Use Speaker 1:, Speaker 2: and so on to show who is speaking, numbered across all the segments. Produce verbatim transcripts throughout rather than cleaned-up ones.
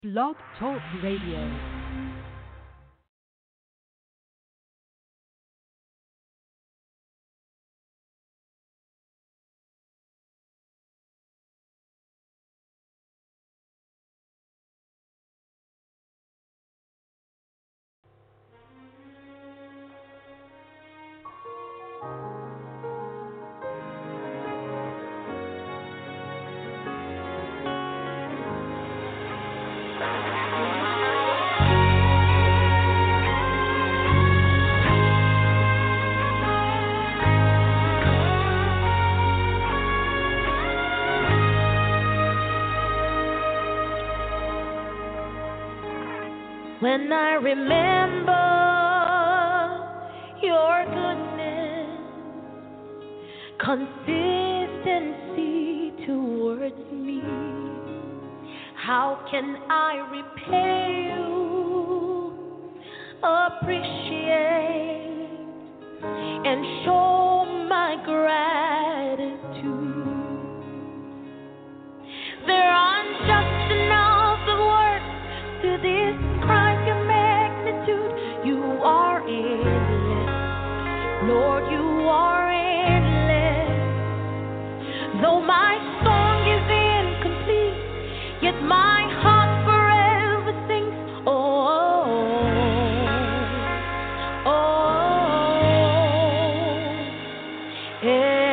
Speaker 1: Blog Talk Radio.
Speaker 2: When I remember your goodness, consistency towards me, how can I repay you, appreciate, and show my gratitude? There aren't just enough of words to describe your magnitude. You are endless, Lord, you are endless. Though my song is incomplete, yet my heart forever sings, oh, oh, oh, yeah.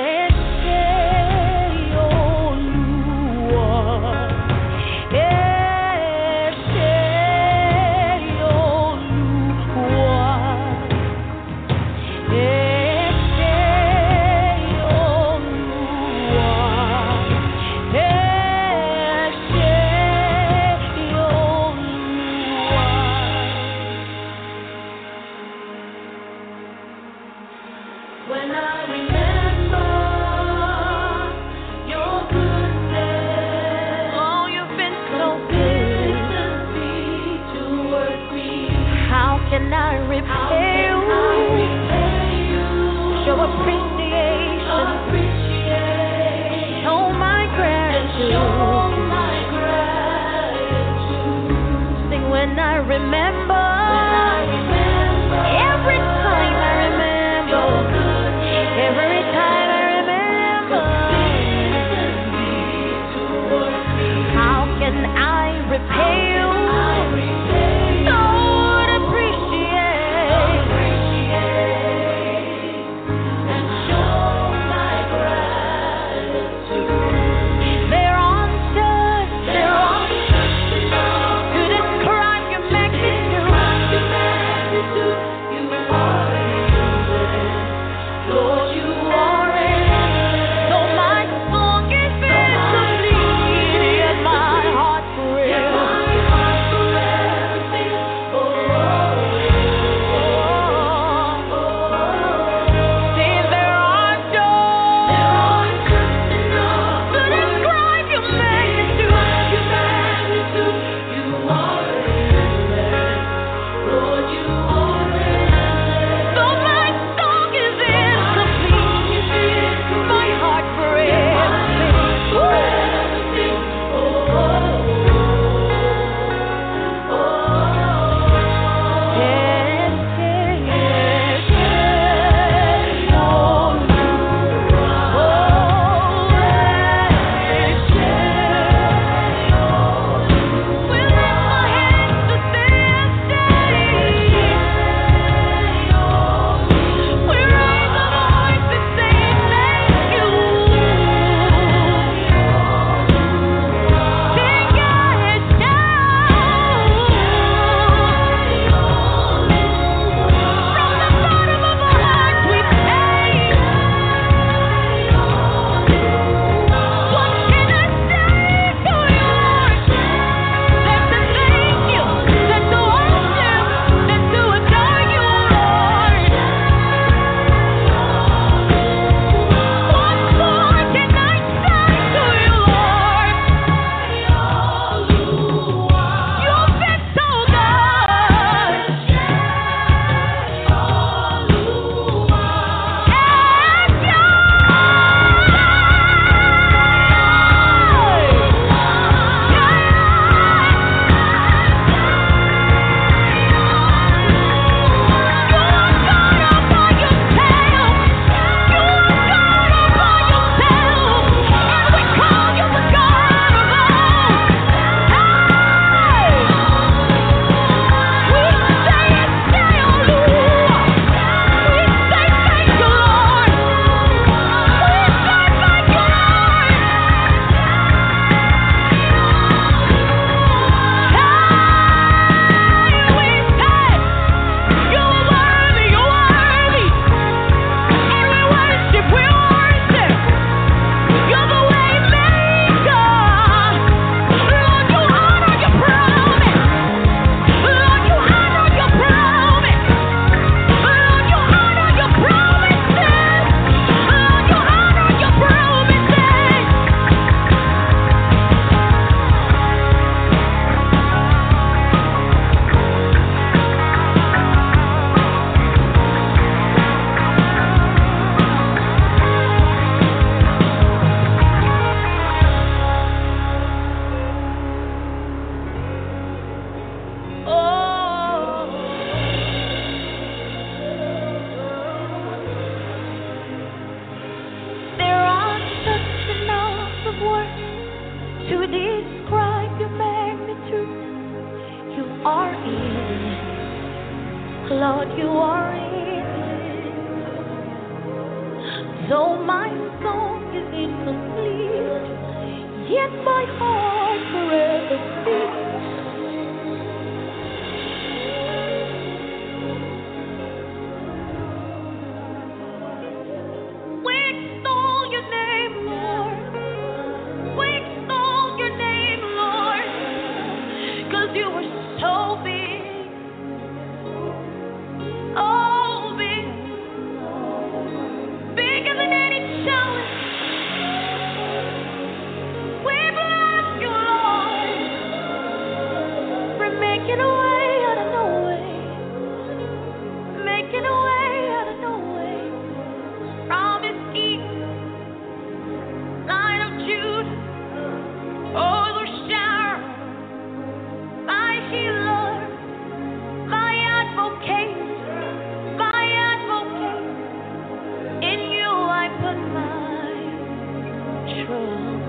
Speaker 2: Describe your magnitude. Lord, you are in it. Though my song is incomplete, yet my heart forever beats. We extol your name, Lord. We extol your name, Lord, 'cause you are so big. Oh, big. Bigger than any challenge. We bless you, Lord, for making a way out of no way. Making a way out of no way. Promise keep, Lion of Judah, overshadow, my healer, my advocate, my advocate. In you I put my trust.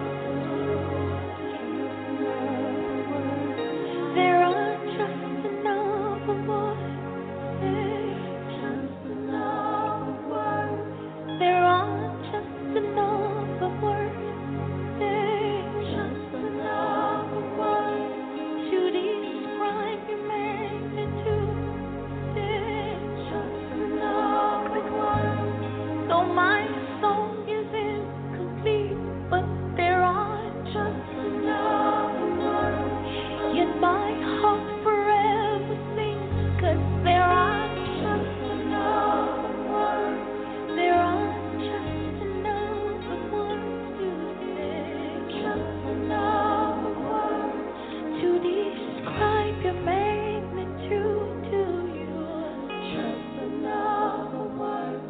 Speaker 2: There are just enough of words. Just enough of words. There are just enough of words. Just enough of words to describe your magnitude. Just enough of words. Though my song is incomplete, but there are just enough of words. Yet my heart forever sings, 'cause there are just enough of words. There are just enough of words to say. Just enough of words to describe your magnitude to you. Just enough of words.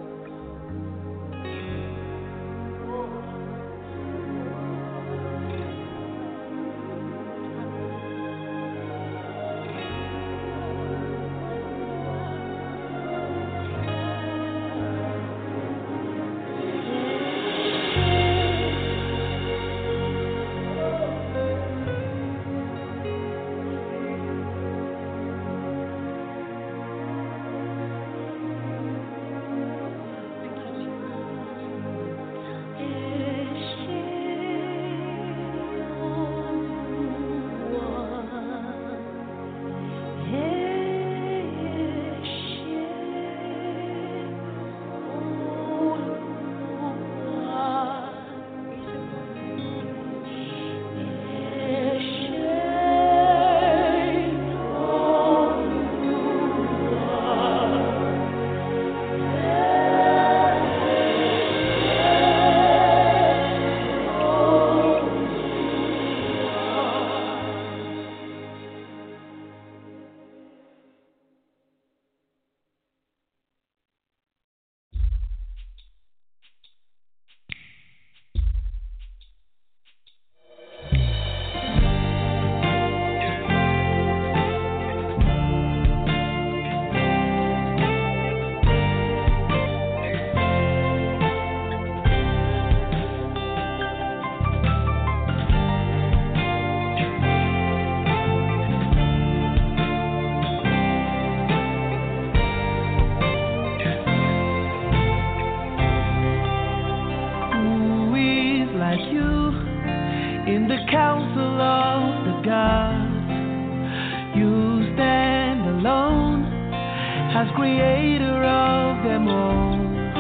Speaker 3: Who is like you in the council of the gods? You stand alone as creator of them all.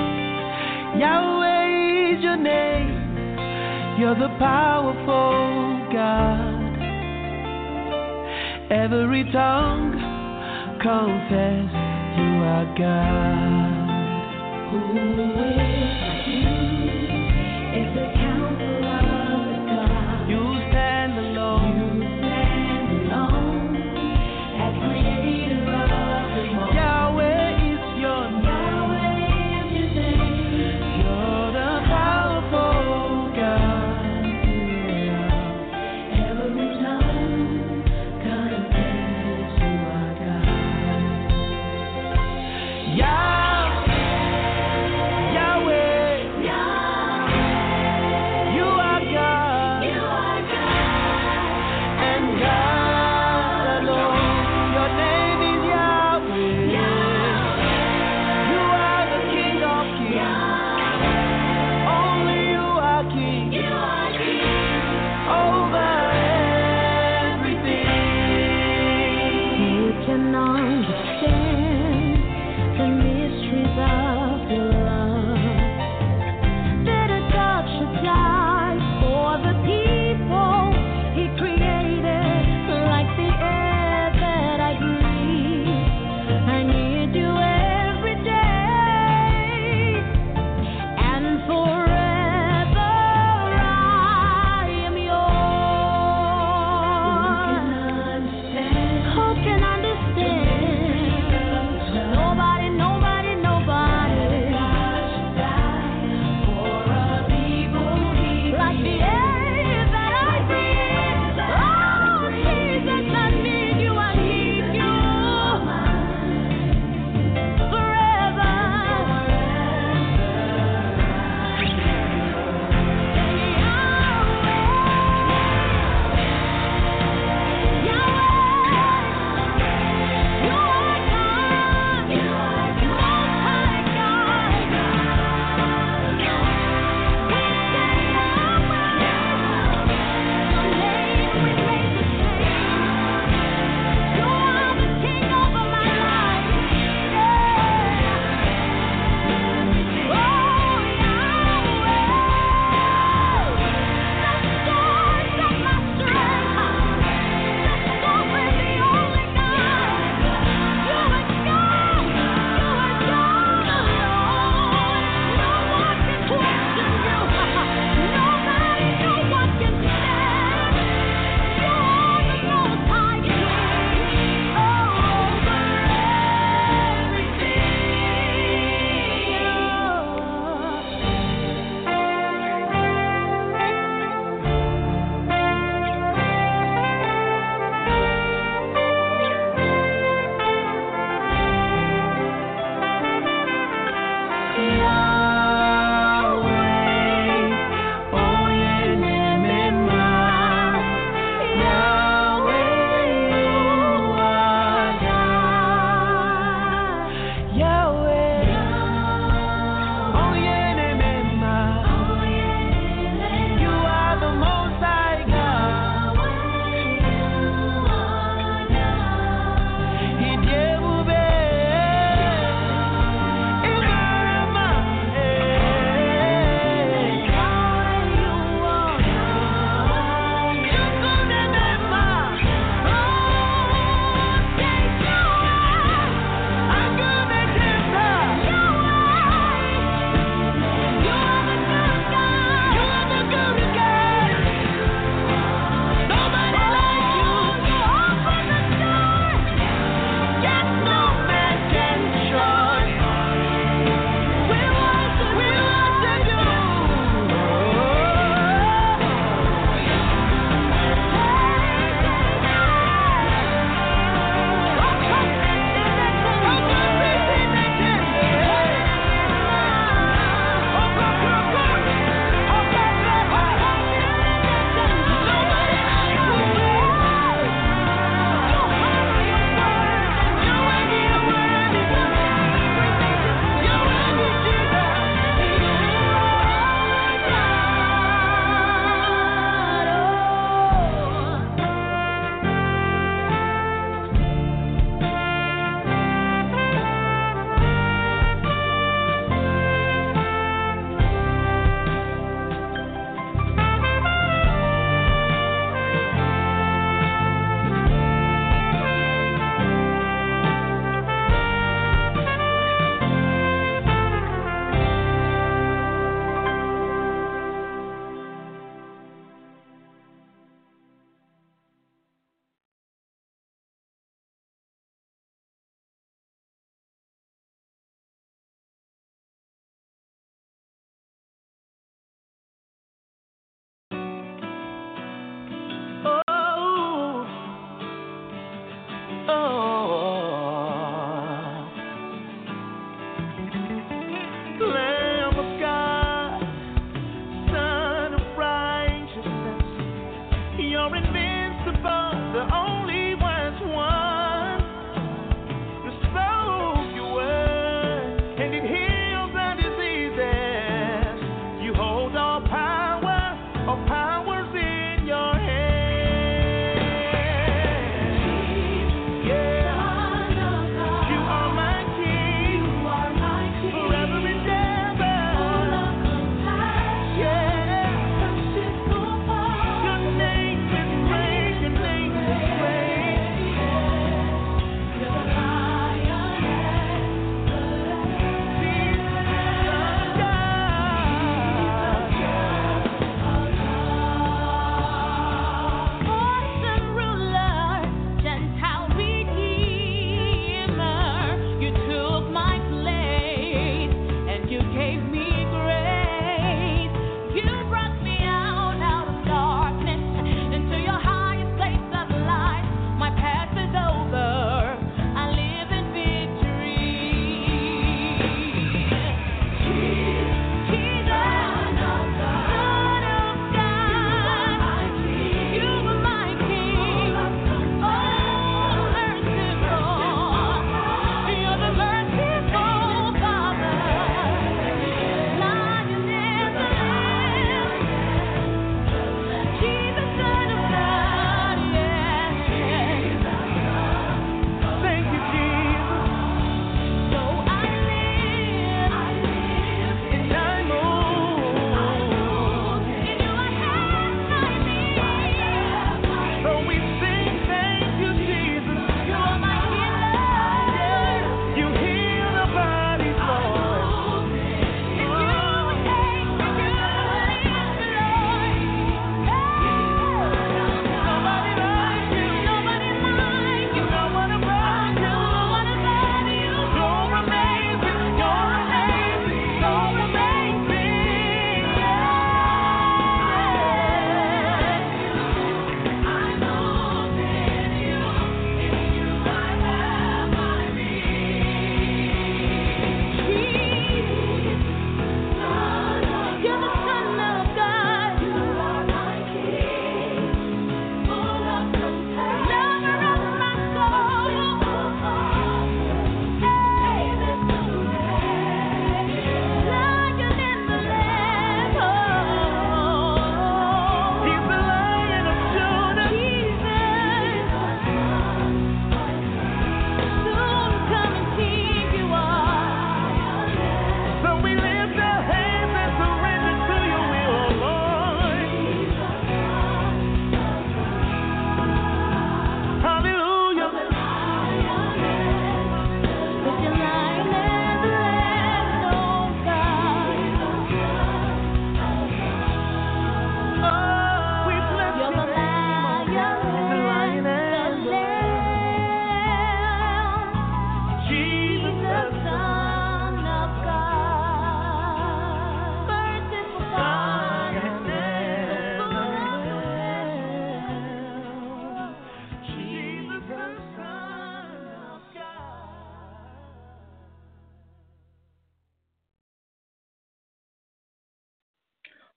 Speaker 3: Yahweh is your name. You're the powerful God. Every tongue confess you are God.
Speaker 2: Who is like you in the council of the gods?
Speaker 3: You stand alone.
Speaker 2: You stand alone as creator of them all.
Speaker 3: Yahweh is your name.
Speaker 2: Yahweh is your name.
Speaker 3: You're the powerful God.
Speaker 2: Every tongue confess you are God.
Speaker 3: Yah- Yahweh.
Speaker 2: Yahweh.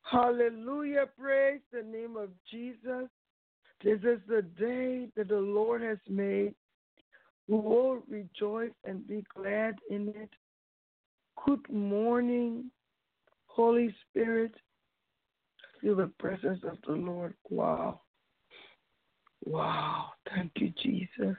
Speaker 4: Hallelujah. Praise the name of Jesus. This is the day that the Lord has made. We will rejoice and be glad in it. Good morning, Holy Spirit. Feel the presence of the Lord. Wow. Wow. Thank you, Jesus.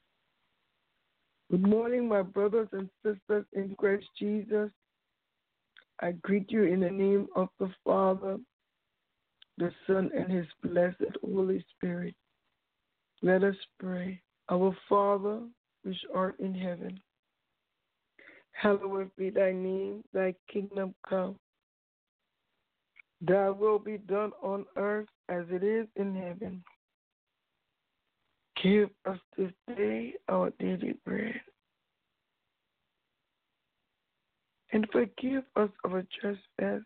Speaker 4: Good morning, my brothers and sisters in Christ Jesus. I greet you in the name of the Father, the Son, and his blessed Holy Spirit. Let us pray. Our Father, which art in heaven, hallowed be thy name, thy kingdom come. Thy will be done on earth as it is in heaven. Give us this day our daily bread. And forgive us our trespasses,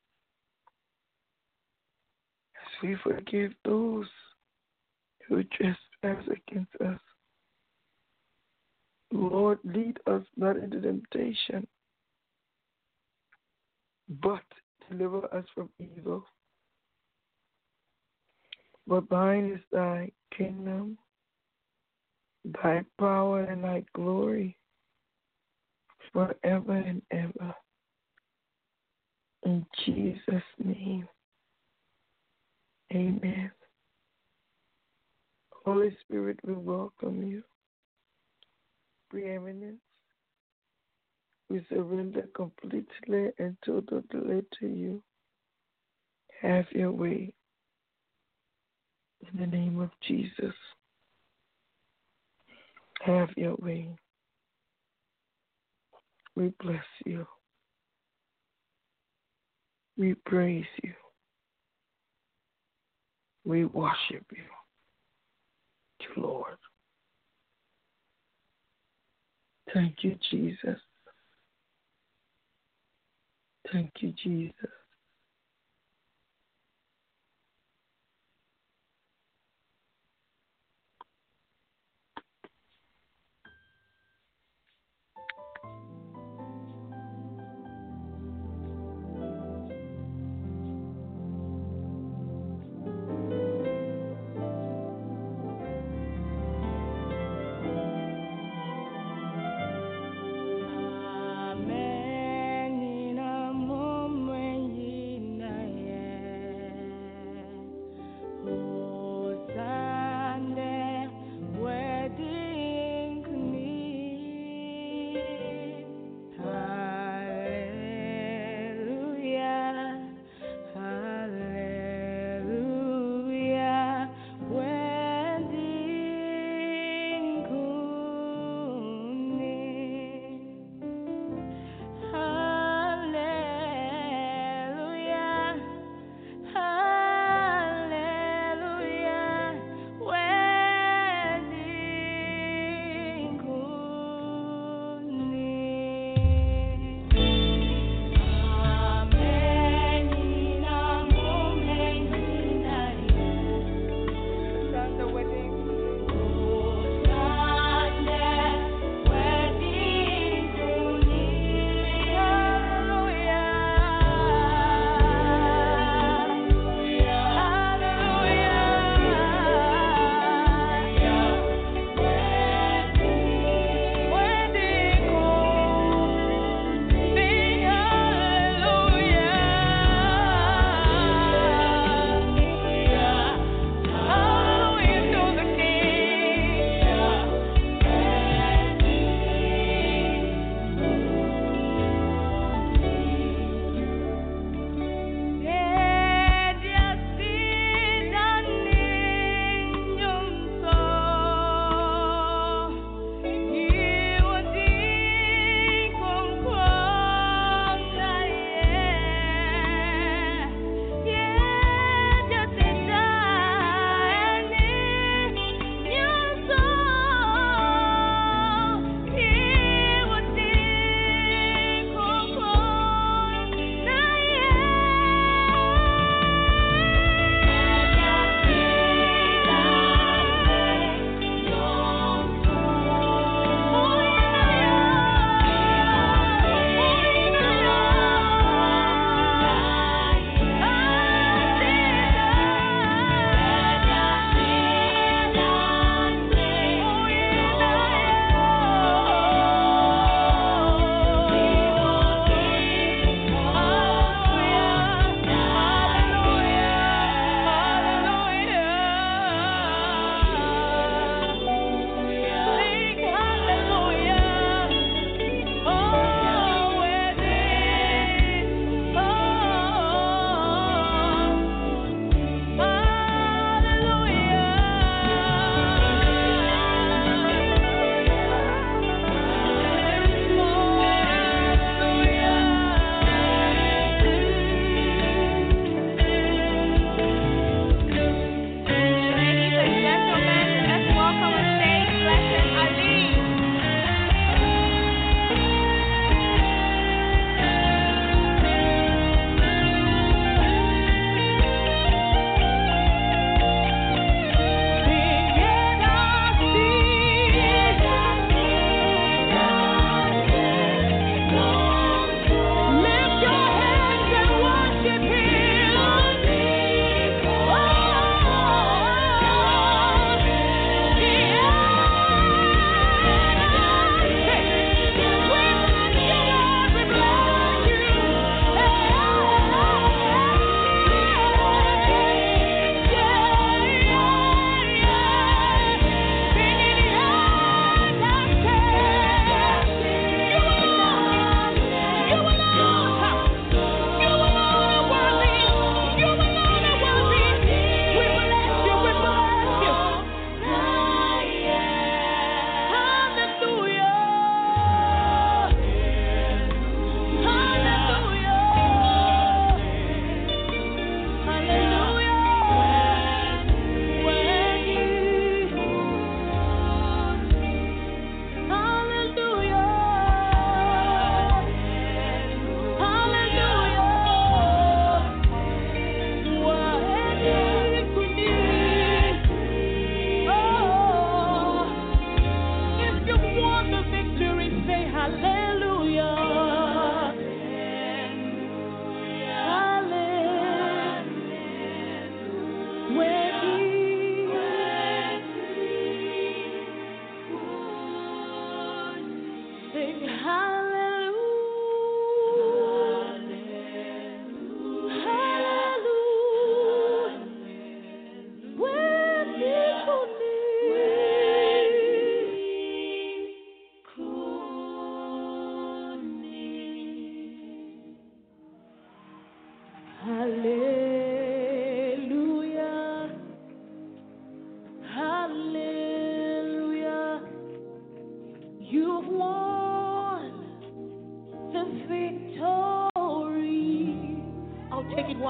Speaker 4: as we forgive those who trespass against us. Lord, lead us not into temptation, but deliver us from evil. For thine is thy kingdom, thy power, and thy glory, forever and ever. In Jesus' name, amen. Holy Spirit, we welcome you. Preeminence, we surrender completely and totally to you. Have your way. In the name of Jesus, have your way. We bless you. We praise you. We worship you, Lord. Thank you, Jesus. Thank you, Jesus.
Speaker 3: Amen. In a moment,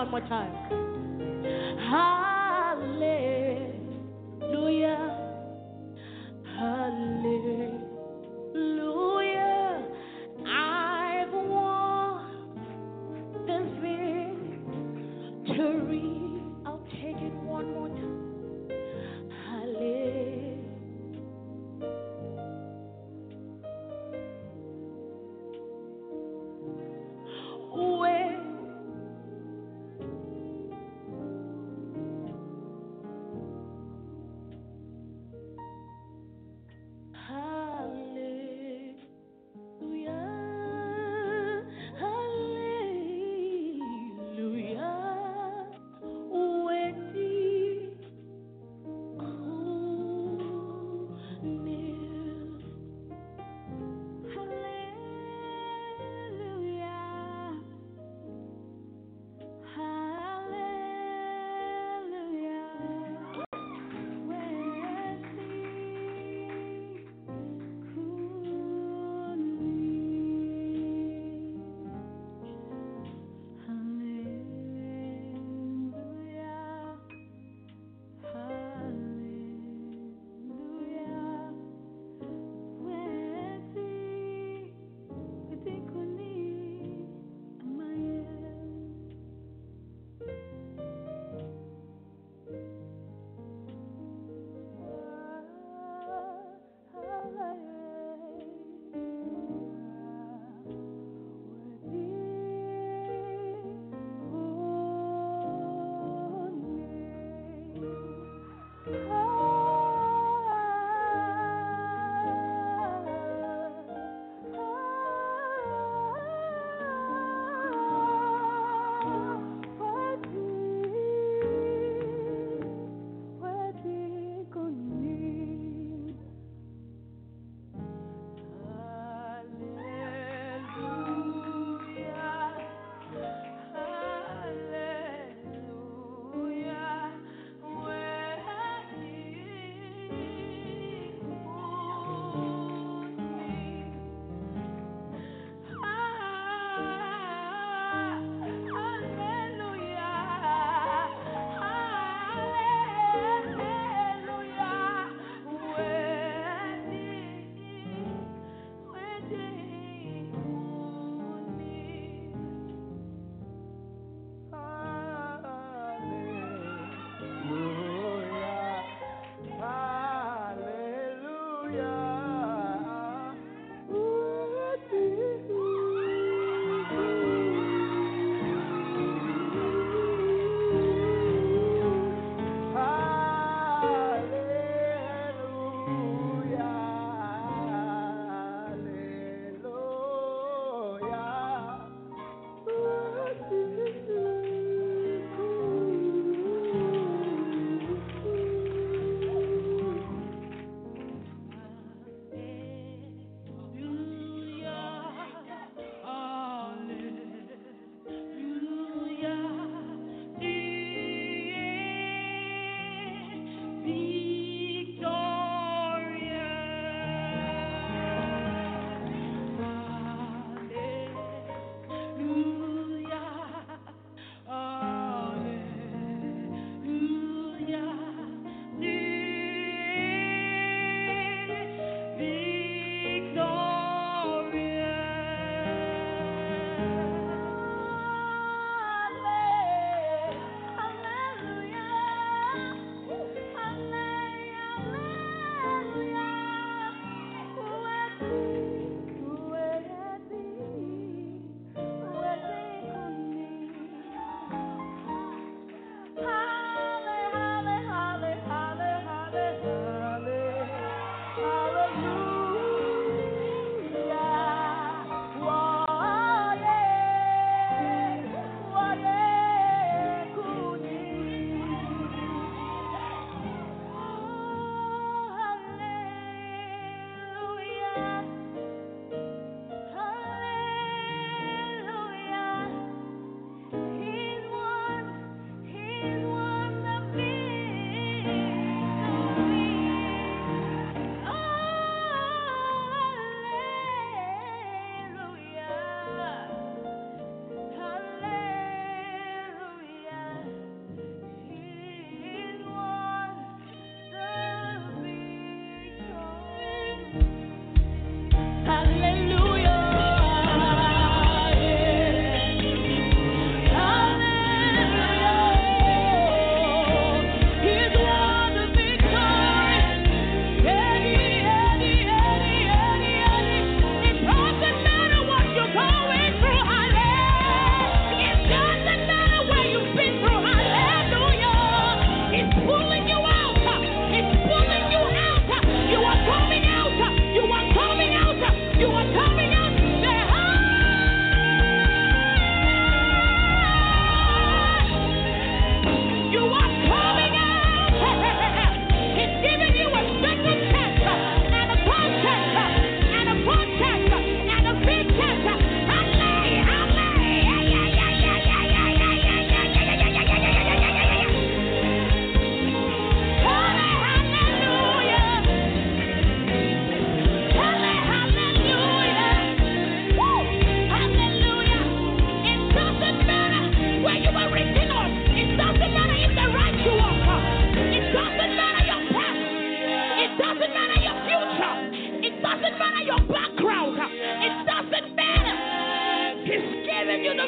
Speaker 2: one more time. Hallelujah. Hallelujah. I've won this victory. I'll take it one more time. Hallelujah. Where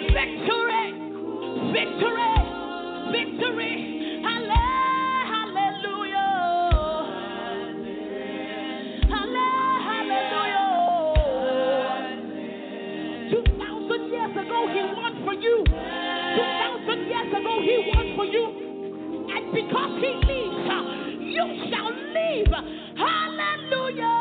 Speaker 2: victory, victory, victory. Halle- Hallelujah. Halle- Hallelujah. Two thousand years ago, he won for you. Two thousand years ago, he won for you. And because he lives, uh, you shall live. Hallelujah.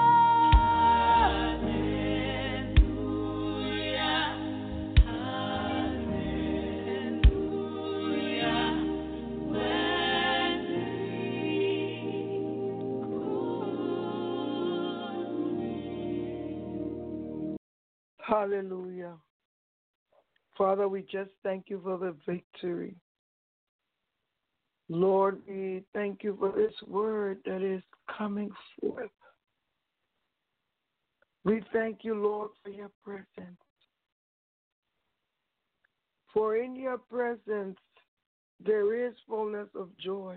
Speaker 4: Hallelujah. Father, we just thank you for the victory. Lord, we thank you for this word that is coming forth. We thank you, Lord, for your presence. For in your presence there is fullness of joy.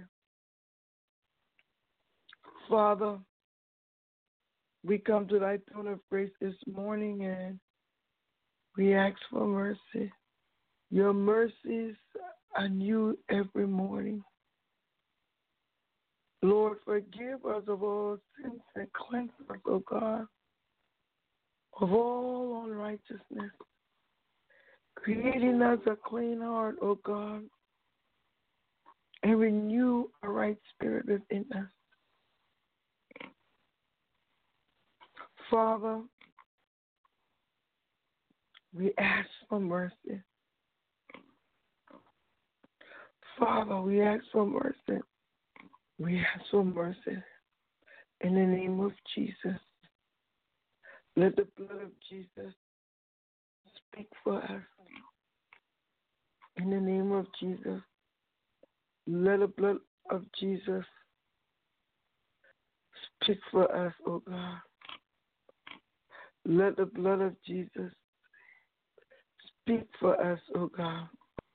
Speaker 4: Father, we come to thy throne of grace this morning and we ask for mercy. Your mercies are new every morning. Lord, forgive us of all sins and cleanse us, O God, of all unrighteousness. Creating us a clean heart, O God, and renew a right spirit within us. Father, we ask for mercy. Father, we ask for mercy. We ask for mercy. In the name of Jesus, let the blood of Jesus speak for us. In the name of Jesus, let the blood of Jesus speak for us, O God. Let the blood of Jesus speak for us, O God.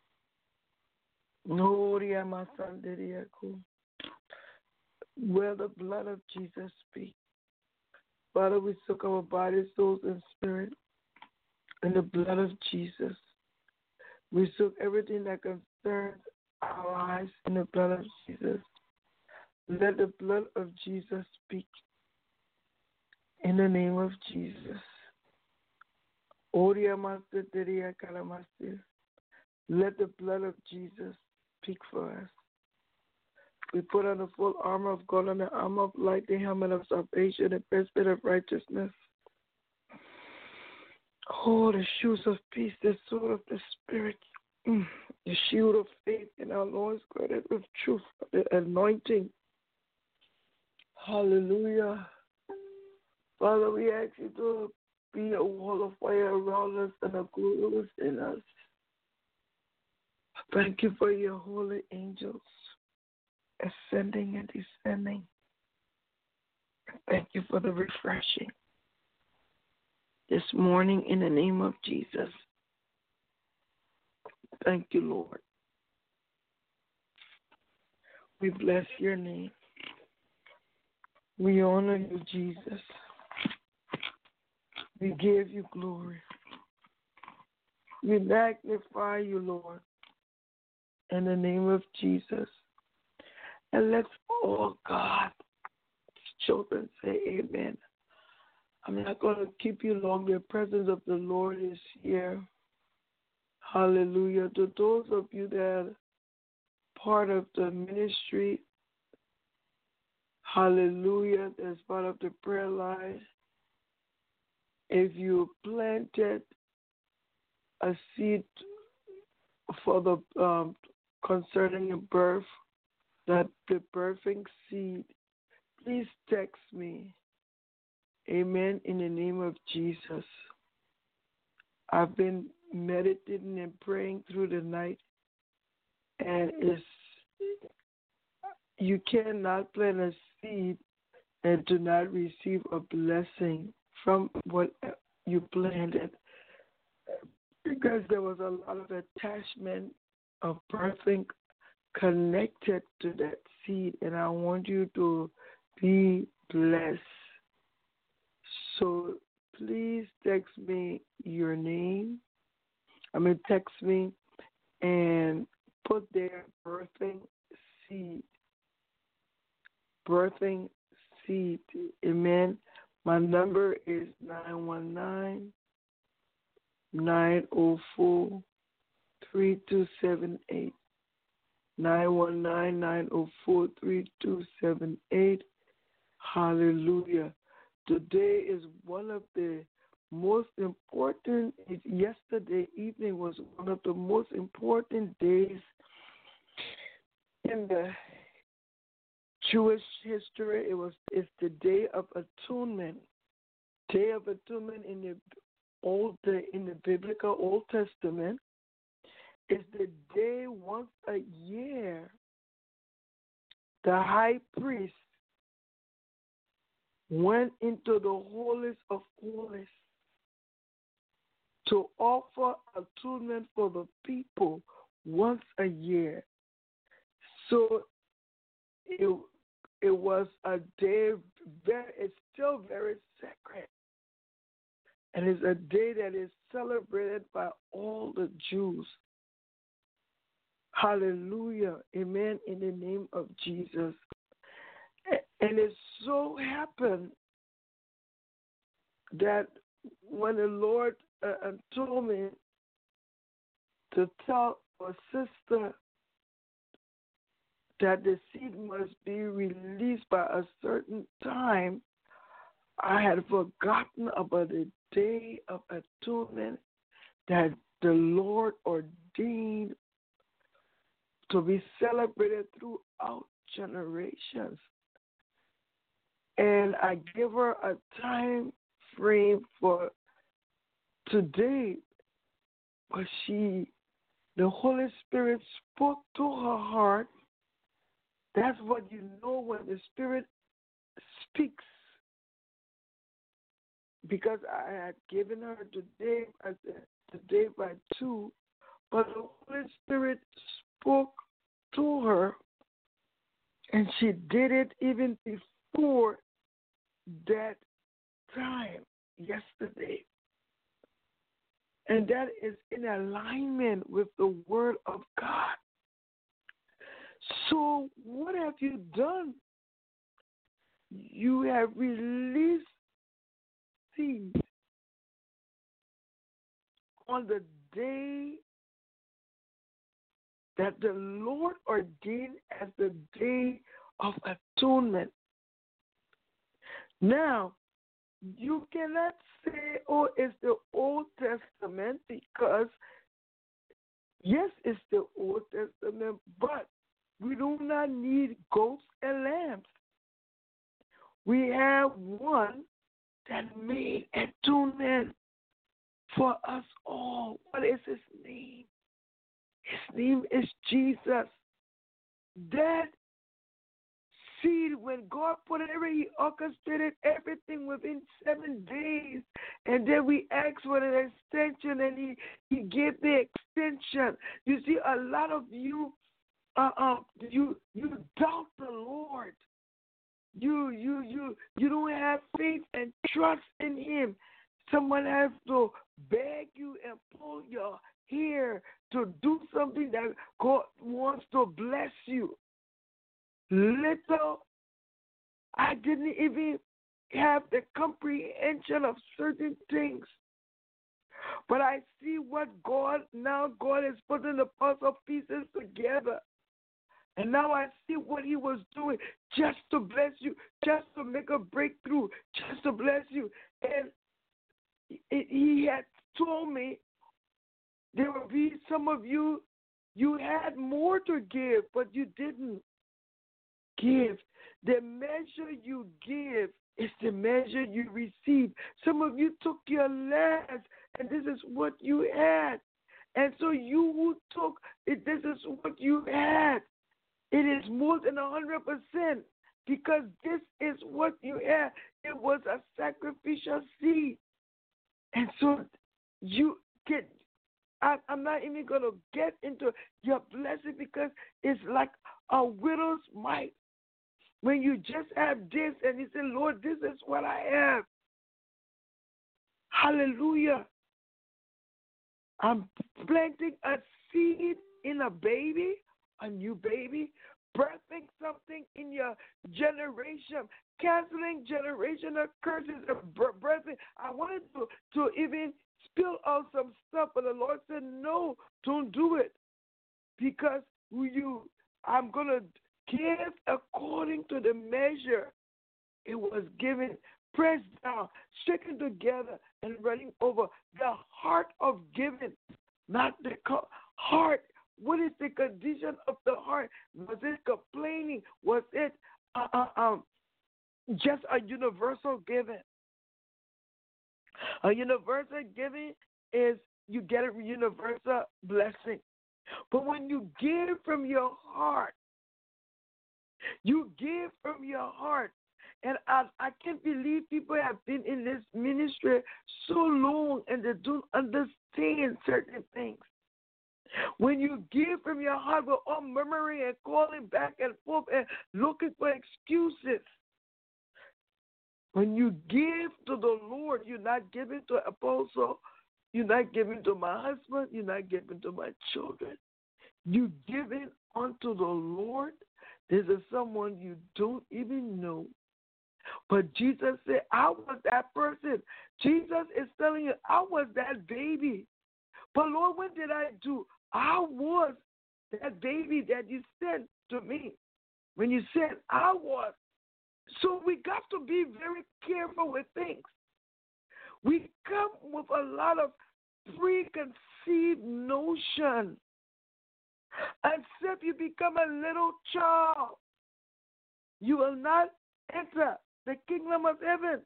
Speaker 4: Where the blood of Jesus speaks. Father, we soak our bodies, souls, and spirit in the blood of Jesus. We soak everything that concerns our lives in the blood of Jesus. Let the blood of Jesus speak in the name of Jesus. Let the blood of Jesus speak for us. We put on the full armor of God and the armor of light, the helmet of salvation, the breastplate of righteousness. Oh, the shoes of peace, the sword of the Spirit, mm, the shield of faith, and our Lord's girded with truth, the anointing. Hallelujah. Father, we ask you to be a wall of fire around us and a glory within us. Thank you for your holy angels ascending and descending. Thank you for the refreshing this morning in the name of Jesus. Thank you, Lord. We bless your name. We honor you, Jesus. We give you glory. We magnify you, Lord, in the name of Jesus. And let's all, God, children, say amen. I'm not going to keep you long. The presence of the Lord is here. Hallelujah. To those of you that are part of the ministry, hallelujah, that's part of the prayer line. If you planted a seed for the um, concerning a birth, that the birthing seed, please text me. Amen. In the name of Jesus. I've been meditating and praying through the night, and it's you cannot plant a seed and do not receive a blessing from what you planted, because there was a lot of attachment of birthing connected to that seed, and I want you to be blessed. So please text me your name, I mean, text me and put their birthing seed. Birthing seed. Amen. My number is nine one nine, nine zero four, three two seven eight. nine one nine, nine zero four, three two seven eight. Hallelujah. Today is one of the most important, yesterday evening was one of the most important days in the Jewish history. It was it's the Day of Atonement. Day of Atonement in the old in the biblical Old Testament is the day once a year the high priest went into the holiest of holies to offer atonement for the people once a year. So it it was a day very it's still very sacred. And it's a day that is celebrated by all the Jews. Hallelujah. Amen. In the name of Jesus. And it so happened that when the Lord uh, told me to tell our sister that the seed must be released by a certain time, I had forgotten about the Day of Atonement that the Lord ordained to be celebrated throughout generations. And I give her a time frame for today, but she, the Holy Spirit spoke to her heart. That's what you know when the Spirit speaks. Because I had given her today, today by two, but the Holy Spirit spoke to her, and she did it even before that time yesterday. And that is in alignment with the Word of God. So what have you done? You have released seed on the day that the Lord ordained as the Day of Atonement. Now, you cannot say, oh, it's the Old Testament, because, yes, it's the Old Testament, but we do not need goats and lambs. We have one that made atonement for us all. What is his name? His name is Jesus. That seed, when God put it, he orchestrated everything within seven days. And then we asked for an extension, and he, he gave the extension. You see, a lot of you, uh, uh, you, you doubt the Lord. You, you, you, you don't have faith and trust in him. Someone has to beg you and pull your hair to do something that God wants to bless you. Little, I didn't even have the comprehension of certain things. But I see what God, now God is putting the puzzle pieces together. And now I see what he was doing just to bless you, just to make a breakthrough, just to bless you. And it, he had told me there will be some of you, you had more to give, but you didn't give. The measure you give is the measure you receive. Some of you took your last, and this is what you had. And so you who took it, this is what you had. It is more than one hundred percent, because this is what you had. It was a sacrificial seed. And so you get, I, I'm not even going to get into your blessing, because it's like a widow's mite. When you just have this and you say, Lord, this is what I have. Hallelujah. I'm planting a seed in a baby, a new baby, birthing something in your generation, canceling generational curses and birthing. I wanted to, to even spill out some stuff, but the Lord said, no, don't do it. Because you, I'm going to give according to the measure it was given, pressed down, shaken together, and running over. The heart of giving, not the co- heart. What is the condition of the heart? Was it complaining? Was it uh, uh, um, just a universal giving? A universal giving is you get a universal blessing. But when you give from your heart, you give from your heart. And I, I can't believe people have been in this ministry so long and they don't understand certain things. When you give from your heart with all murmuring and calling back and forth and looking for excuses, when you give to the Lord, you're not giving to an apostle, you're not giving to my husband, you're not giving to my children. You giving unto the Lord. This is someone you don't even know. But Jesus said, I was that person. Jesus is telling you, I was that baby. But Lord, what did I do? I was that baby that you sent to me. When you said I was. So we got to be very careful with things. We come with a lot of preconceived notion. Except you become a little child, you will not enter the kingdom of heaven.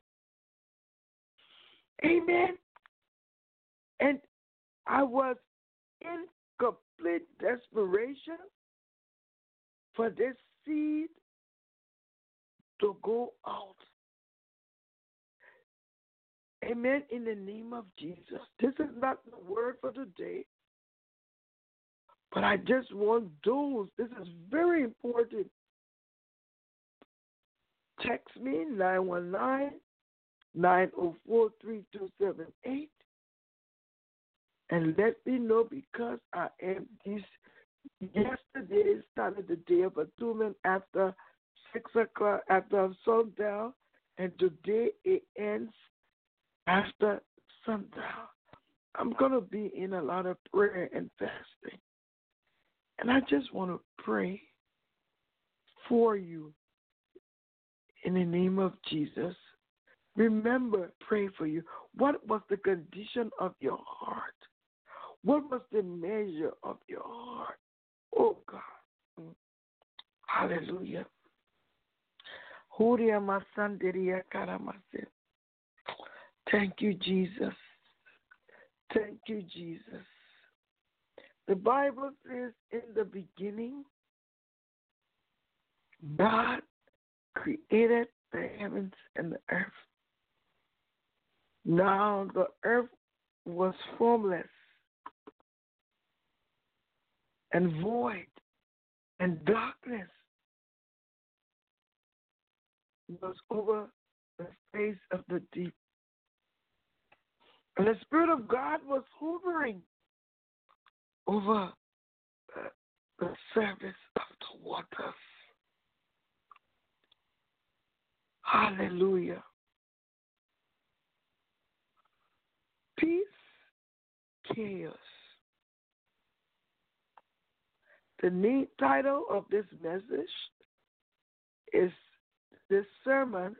Speaker 4: Amen. And I was in complete desperation for this seed to go out. Amen. In the name of Jesus. This is not the word for today. But I just want those. This is very important. Text me nine one nine, nine oh four, three two seven eight and let me know, because I am this. Yesterday started the day of atonement after six o'clock, after sundown, and today it ends after sundown. I'm going to be in a lot of prayer and fasting. And I just want to pray for you in the name of Jesus. Remember, pray for you. What was the condition of your heart? What was the measure of your heart? Oh, God. Hallelujah. Thank you, Jesus. Thank you, Jesus. The Bible says, in the beginning, God created the heavens and the earth. Now the earth was formless and void, and darkness was over the face of the deep. And the Spirit of God was hovering over the, the surface of the waters. Hallelujah. Peace, chaos. The neat title of this message is, this sermon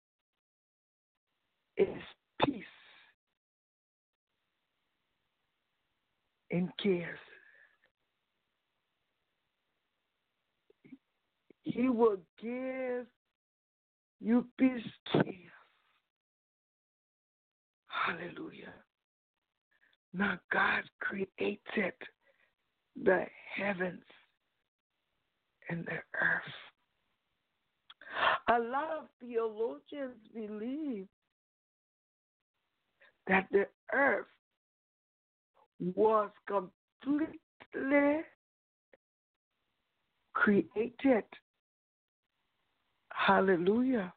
Speaker 4: is Peace in chaos. He will give you peace, chaos. Hallelujah. Now God created the heavens and the earth. A lot of theologians believe that the earth was completely created. Hallelujah.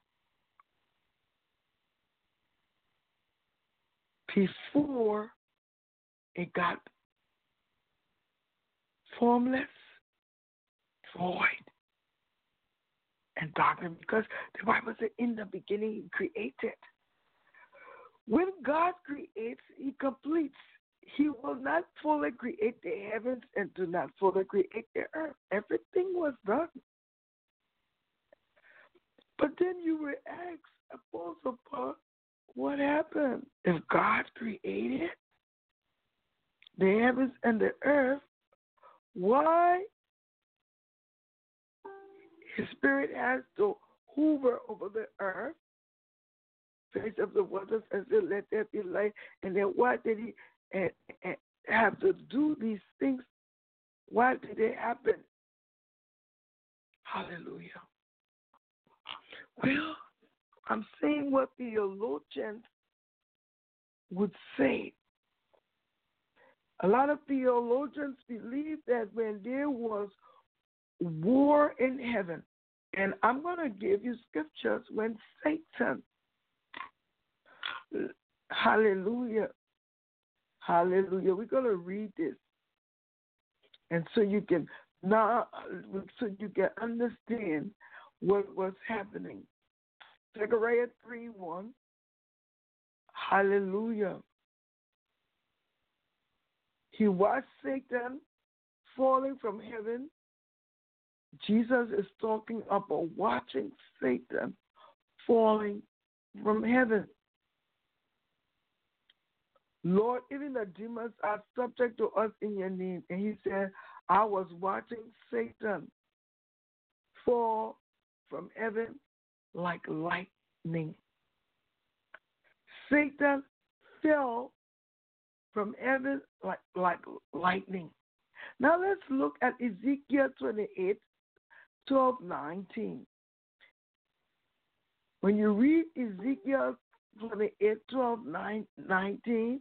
Speaker 4: Before it got formless, void, and darkness, because the Bible said in the beginning he created. When God creates, he completes. He will not fully create the heavens and do not fully create the earth. Everything was done. But then you were asked, Apostle Paul, what happened? If God created the heavens and the earth, why his spirit has to hover over the earth, face of the waters, and say, let there be light? And then why did he and, and have to do these things? Why did they happen? Hallelujah. Well, I'm saying what theologians would say. A lot of theologians believe that when there was war in heaven, and I'm going to give you scriptures when Satan, hallelujah, hallelujah, we're going to read this, and so you can now, so you can understand what was happening. Zechariah three one, hallelujah. He watched Satan falling from heaven. Jesus is talking about watching Satan falling from heaven. Lord, even the demons are subject to us in your name. And he said, I was watching Satan fall from heaven like lightning. Satan fell from heaven like, like lightning. Now let's look at Ezekiel twenty-eight, twelve, nineteen. When you read Ezekiel twenty-eight, twelve, nineteen,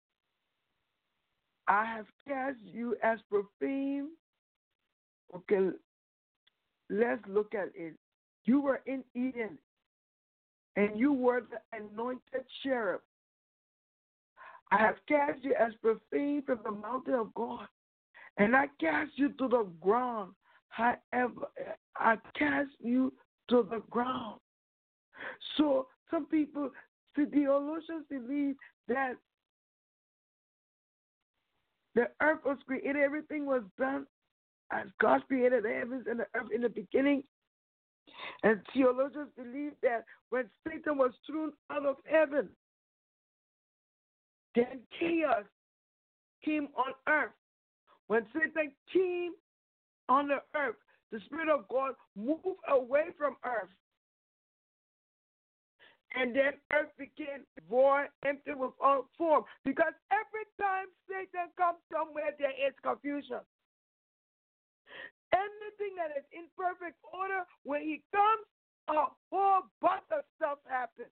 Speaker 4: I have cast you as profane. Okay, let's look at it. You were in Eden, and you were the anointed cherub. I have cast you as profane from the mountain of God, and I cast you to the ground. However, I cast you to the ground. So some people, the theologians believe that the earth was created, everything was done as God created the heavens and the earth in the beginning. And theologians believe that when Satan was thrown out of heaven, then chaos came on earth. When Satan came on the earth, the Spirit of God moved away from earth. And then earth became void, empty, without form. Because every time Satan comes somewhere, there is confusion. Anything that is in perfect order, when he comes, a whole bunch of stuff happens.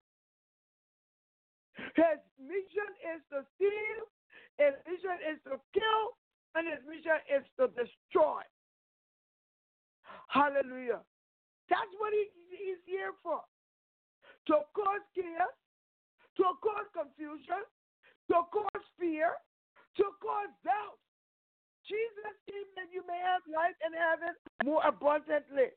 Speaker 4: His mission is to steal, his mission is to kill, and his mission is to destroy. Hallelujah. That's what he, he's here for. To cause chaos, to cause confusion, to cause fear, to cause doubt. Jesus came that you may have life and have it more abundantly.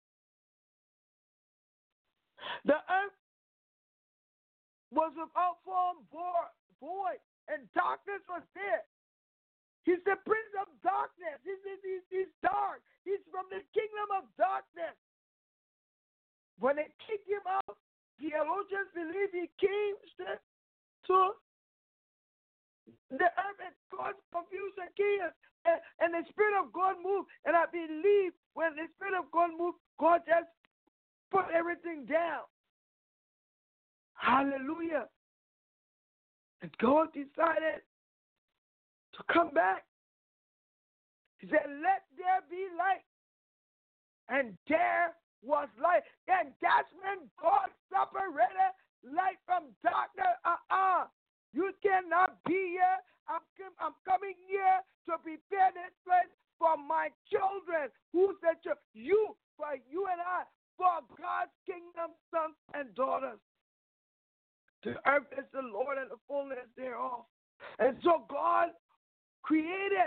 Speaker 4: The earth was without form, void, and darkness was there. He's the prince of darkness. He's, he's, he's dark. He's from the kingdom of darkness. When they kicked him out, theologians believe he came to the earth and caused confusion, chaos, and, and the Spirit of God moved. And I believe when the Spirit of God moved, God just put everything down. Hallelujah. And God decided to come back. He said, let there be light. And there was light. And that's when God separated light from darkness. Uh-uh. You cannot be here. I'm, I'm coming here to prepare this place for my children. Who said to you, for you and I, for God's kingdom, sons and daughters. The earth is the Lord and the fullness thereof. And so God created.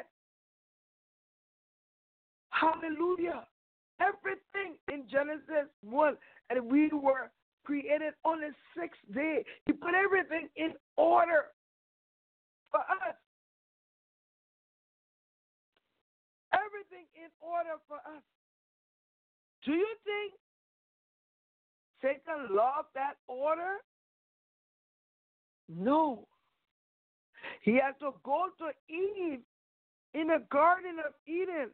Speaker 4: Hallelujah. Everything in Genesis one, and we were created on the sixth day. He put everything in order for us. Everything in order for us. Do you think Satan loved that order? No. He had to go to Eve in the Garden of Eden.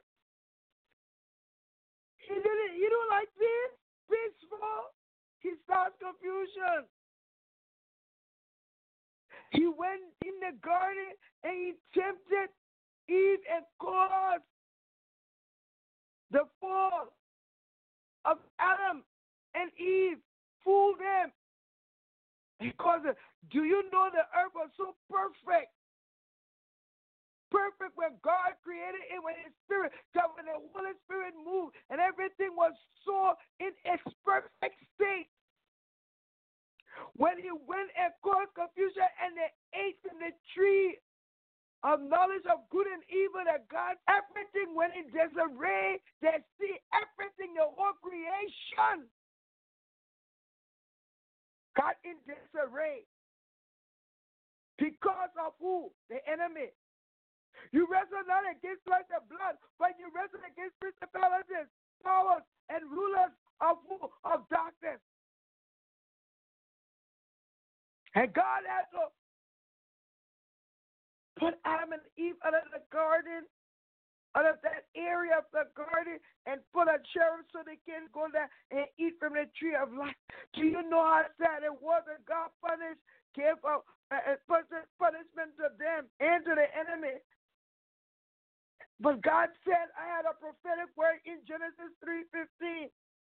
Speaker 4: He didn't, you don't like this? Peaceful. He starts confusion. He went in the garden and he tempted Eve and caused the fall of Adam and Eve. Fooled them. Because do you know the earth was so perfect? Perfect when God created it, when His Spirit, that when the Holy Spirit moved and everything was so in its perfect state. When He went and caused confusion and they ate from the tree of knowledge of good and evil, that God, everything went in disarray. They see everything, the whole creation got in disarray. Because of who? The enemy. You wrestle not against flesh and blood, but you wrestle against principalities, powers, and rulers of of darkness. And God had to put Adam and Eve out of the garden, out of that area of the garden, and put a cherub so they can't go there and eat from the tree of life. Do you know how sad it was that God punished, gave a, a, a punishment to them and to the enemy? But God said, I had a prophetic word in Genesis three fifteen.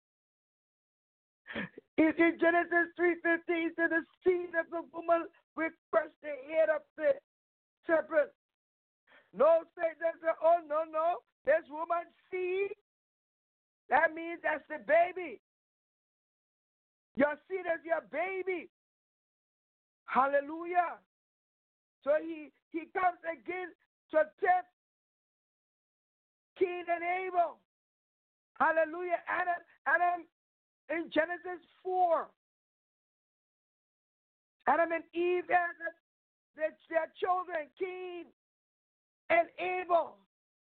Speaker 4: In, in Genesis three fifteen, it said the seed of the woman will crush the head of the serpent. No, Satan said, oh, no, no, this woman's seed, that means that's the baby. Your seed is your baby. Hallelujah. So he, he comes again to tempt Cain and Abel. Hallelujah. Adam, Adam in Genesis four. Adam and Eve had their, their children, Cain and Abel.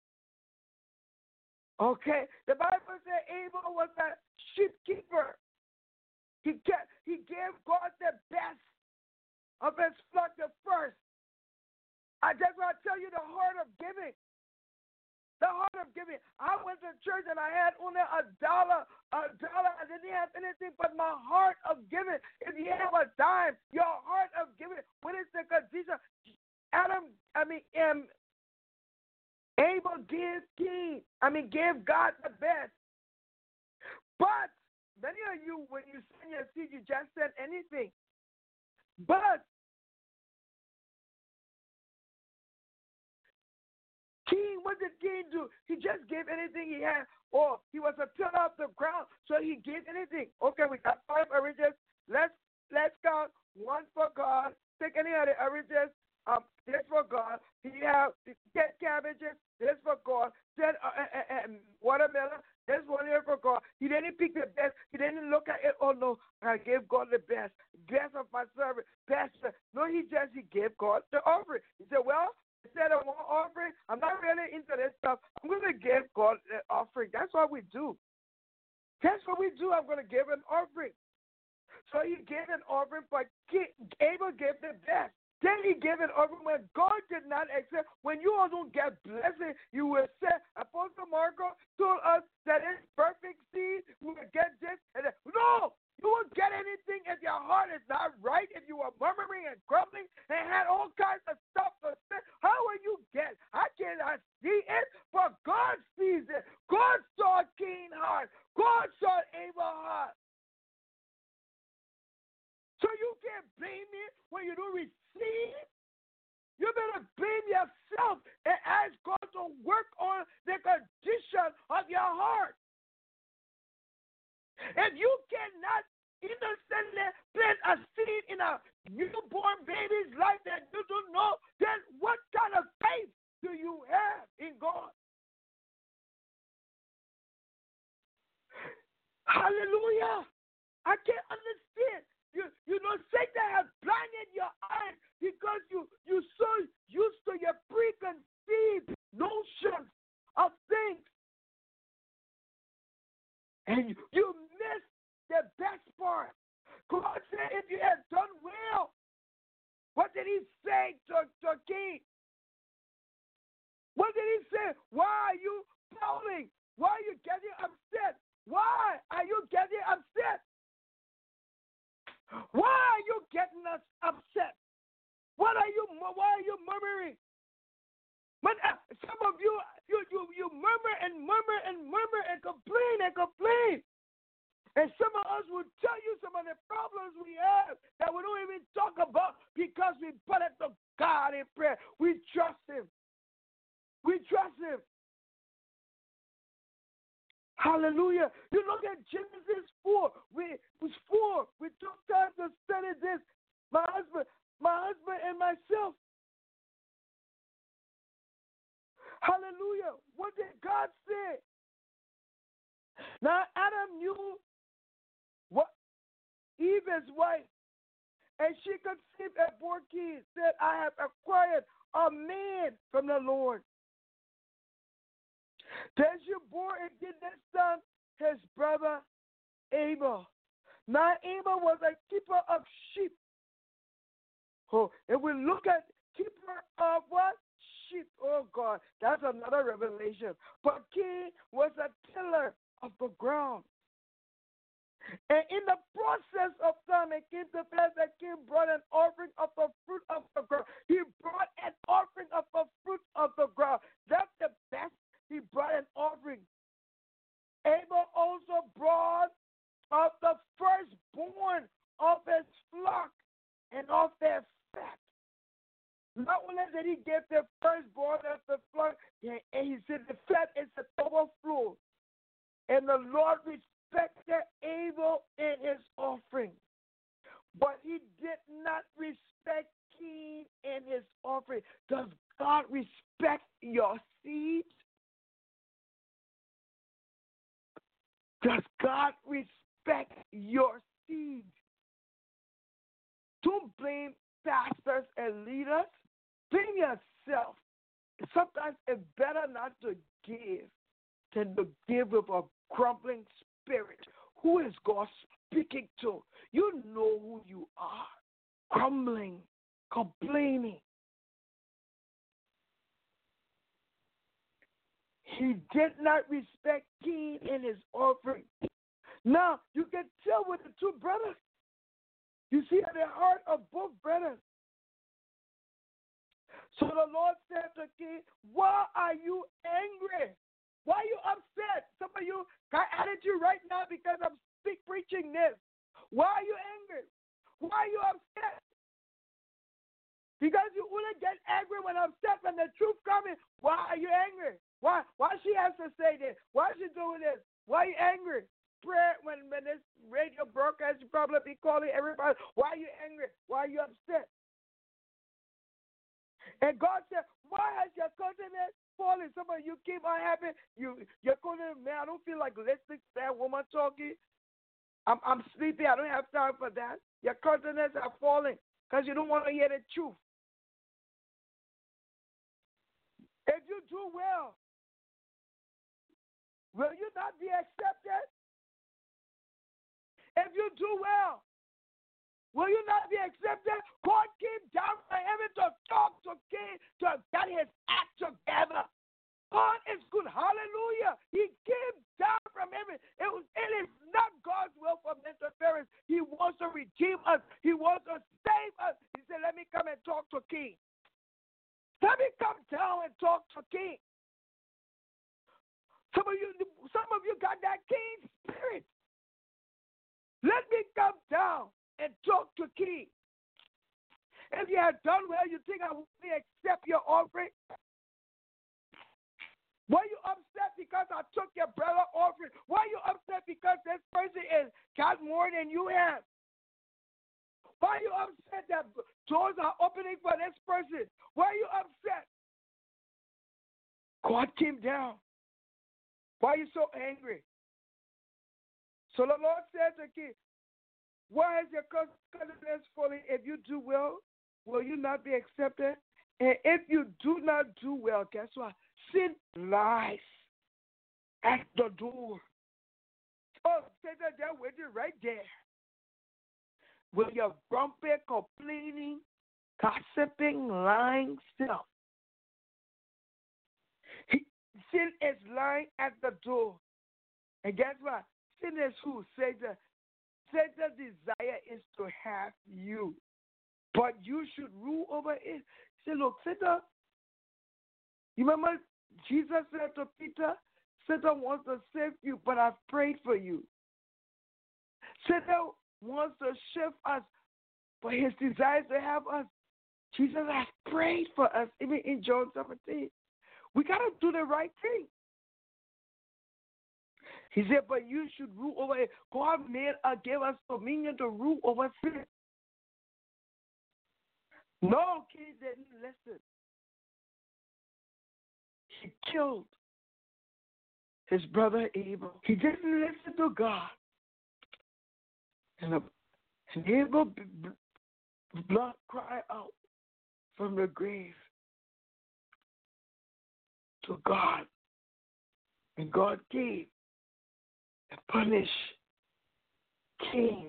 Speaker 4: Okay. The Bible said Abel was a sheep keeper. He, kept, he gave God the best of his flock, the first. I just want to tell you the heart of giving. The heart of giving. I went to church and I had only a dollar, a dollar. I didn't have anything but my heart of giving. If you have a dime, your heart of giving. When it's the condition, Adam, I mean, um, Abel gave King, I mean, gave God the best. But many of you, when you send your seed, you just send anything. But King, what did King do? He just gave anything he had, or he was a tiller of the ground, so he gave anything. Okay, we got five oranges. Let's let's count one for God. Take any of the oranges. Um, this for God. He have ten cabbages. This for God. Ten uh, uh, uh, watermelon. This one here for God. He didn't pick the best. He didn't look at it. Oh no, I gave God the best. Best of my servant. Best. No, he just he gave God the offering. He said, well, instead of one offering, I'm not really into this stuff. I'm going to give God an offering. That's what we do. That's what we do. I'm going to give an offering. So he gave an offering, but Abel gave the best. Then he gave an offering when God did not accept. When you all don't get blessing, you will say, Apostle Marco told us that it's perfect seed. We will get this and that. No! You won't get anything if your heart is not right, if you are murmuring and grumbling and had all kinds of stuff to say. How will you get? I cannot see it, but God sees it. God saw Cain's heart. God saw Abel's heart. So you can't blame me when you don't receive. You better blame yourself and ask God to work on the condition of your heart. If you cannot innocently plant a seed in a newborn baby's life that you don't know, then what kind of faith do you Hallelujah. I can't understand. You, you know, Satan has blinded your eyes because you, you're so used to your preconceived notions of things. And you, you miss the best part. God said, if you had done well, what did he say to, to King? What did he say? Why are you pouting? Why are you getting upset? Why are you getting upset? Why are you getting us upset? What are you? Why are you murmuring? But uh, some of you, you, you, you murmur and murmur and murmur and complain and complain. And some of us will tell you some of the problems we have that we don't even talk about because we put it to God in prayer. We trust Him. We trust Him. Hallelujah. You look at Genesis four. We it was four. We took time to study this. My husband, my husband and myself. Hallelujah. What did God say? Now Adam knew what Eve, his wife, and she conceived and bore Cain, said, I have acquired a man from the Lord. Then she bore again this son, his brother Abel. Now Abel was a keeper of sheep. Oh, and we look at keeper of what? Sheep. Oh God, that's another revelation. But Cain was a tiller of the ground. And in the process of time, it came to pass that Cain brought an offering of the fruit of the ground. He brought an offering of the fruit of the ground. That's the best. He brought an offering. Abel also brought of the firstborn of his flock and of their fat. Not only did he give the firstborn of the flock, and he said the fat is the overflow. And the Lord respected Abel in his offering. But he did not respect Cain in his offering. Does God respect your seeds? Does God respect your seeds? Don't blame pastors and leaders. Blame yourself. Sometimes it's better not to give than to give with a grumbling spirit. Who is God speaking to? You know who you are. Grumbling, complaining. He did not respect Cain in his offering. Now, you can tell with the two brothers. You see at the heart of both brothers. So the Lord said to Cain, why are you angry? Why are you upset? Some of you got attitude right now because I'm speak, preaching this. Why are you angry? Why are you upset? Because you only get angry when upset when the truth comes. Why are you angry? Why? Why she has to say this? Why is she doing this? Why are you angry? Prayer when, when this radio broadcast, you probably be calling everybody. Why are you angry? Why are you upset? And God said, why has your countenance fallen? Some of you keep unhappy. You, you're going to, man, I don't feel like listening to that woman talking. I'm, I'm sleepy. I don't have time for that. Your countenance are falling because you don't want to hear the truth. If you do well, will you not be accepted? If you do well, will you not be accepted? God came down from heaven to talk to Cain to get his act together. God is good. Hallelujah. He came down from heaven. It, was, it is not God's will for interference. He wants to redeem us. He wants to save us. He said, let me come and talk to Cain. Let me come down and talk to Cain. Some of you, some of you got that Cain spirit. Let me come down and talk to Cain. If you had done well, you think I would accept your offering? Why are you upset because I took your brother offering? Why are you upset because this person is got more than you have? Why are you upset that doors are opening for this person? Why are you upset? God came down. Why are you so angry? So the Lord said to King, why is your countenance falling? If you do well, will you not be accepted? And if you do not do well, guess what? Sin lies at the door. Oh, Satan, they're waiting right there. With your grumpy, complaining, gossiping, lying self. He, sin is lying at the door. And guess what? Sin is who? Satan. Satan's desire is to have you. But you should rule over it. Say, look, Satan, you remember Jesus said to Peter, Satan wants to save you, but I've prayed for you. Satan wants to shift us, but his desire is to have us. Jesus has prayed for us, even in John seventeen. We got to do the right thing. He said, but you should rule over it. God made us, gave us dominion to rule over sin. No, king didn't listen. He killed his brother Abel. He didn't listen to God. And, a, and Abel's blood cried out from the grave to God. And God gave and punished Cain.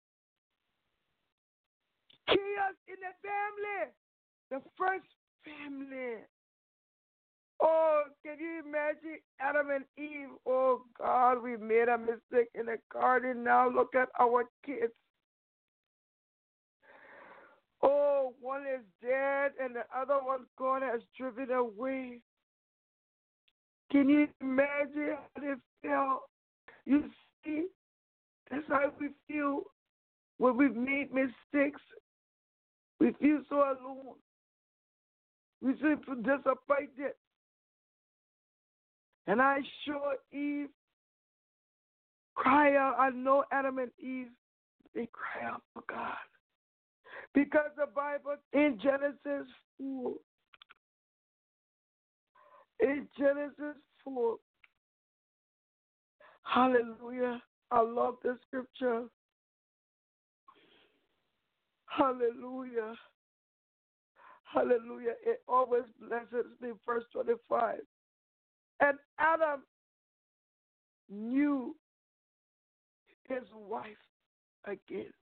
Speaker 4: Chaos in the family. The first family. Oh, can you imagine Adam and Eve? Oh, God, we made a mistake in the garden. Now look at our kids. Oh, one is dead and the other one God has driven away. Can you imagine how they felt? You see, that's how we feel when we've made mistakes. We feel so alone. We feel disappointed. And I saw Eve cry out. I know Adam and Eve, they cry out for God. Because the Bible in Genesis four, in Genesis four, hallelujah, I love this scripture. Hallelujah. Hallelujah. It always blesses me. Verse twenty-five. And Adam knew his wife again.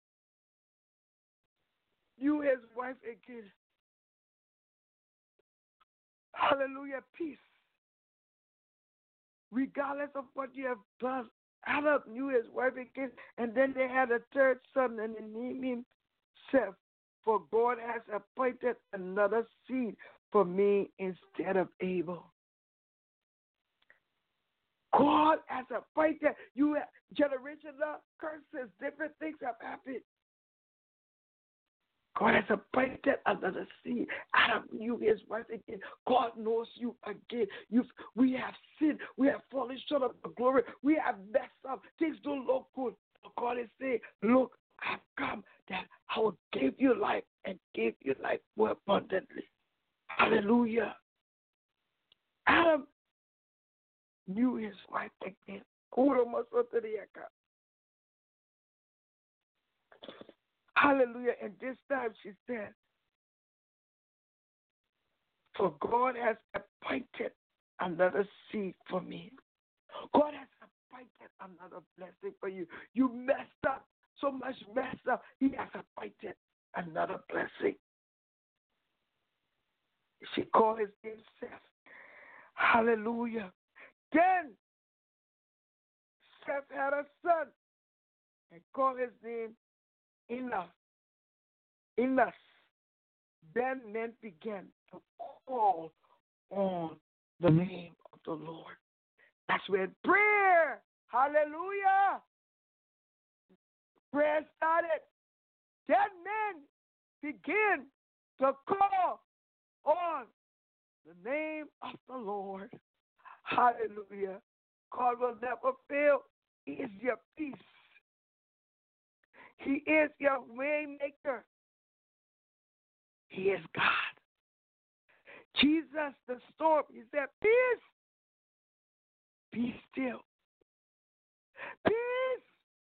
Speaker 4: Knew his wife again. Hallelujah. Peace. Regardless of what you have done, Adam knew his wife again. And then they had a third son, and they named him Seth. For God has appointed another seed for me instead of Abel. God has appointed you. Generational curses, different things have happened. God has appointed another seed. Adam knew his wife again. God knows you again. You've, we have sinned. We have fallen short of the glory. We have messed up. Things don't look good. But God is saying, look, I've come that I will give you life and give you life more abundantly. Hallelujah. Adam knew his wife again. Hallelujah. And this time she said, for God has appointed another seed for me. God has appointed another blessing for you. You messed up, so much messed up. He has appointed another blessing. She called his name Seth. Hallelujah. Then Seth had a son and called his name Enoch. Enoch. Then men began to call on the name of the Lord. That's where prayer, hallelujah, prayer started. Then men began to call on the name of the Lord. Hallelujah. God will never fail. He is your peace. He is your way maker. He is God. Jesus, the storm, he said, peace, be still. Peace,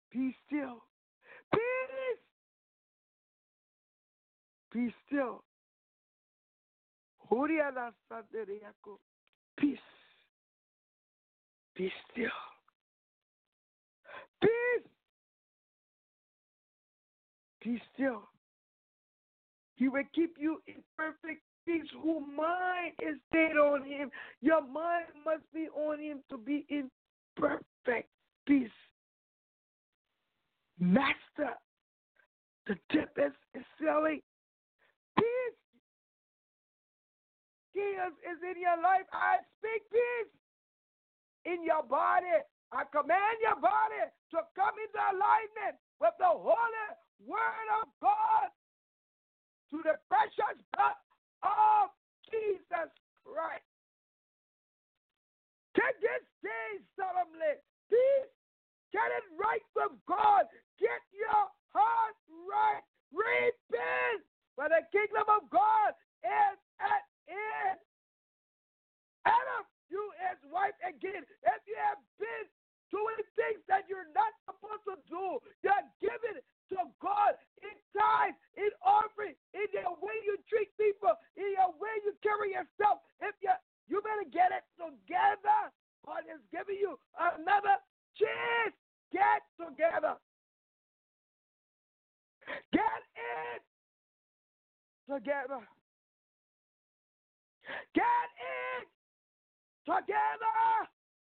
Speaker 4: Be still. Peace. Be still. Peace. Be still. Peace. Be still. He will keep you in perfect peace whose mind is stayed on him. Your mind must be on him to be in perfect peace. Master, the tempest is selling. Peace. Jesus is in your life. I speak peace in your body. I command your body to come into alignment with the holy word of God to the precious blood of Jesus Christ. Take this day solemnly. Peace. Get it right with God. Get your heart right. Repent. For the kingdom of God is at hand. Adam, you his wife again. If you have been doing things that you're not supposed to do, you're giving to God in tithes, in offering, in the way you treat people, in your way you carry yourself. If you you better get it together. God is giving you another chance. Get together. Get it together. Get it together.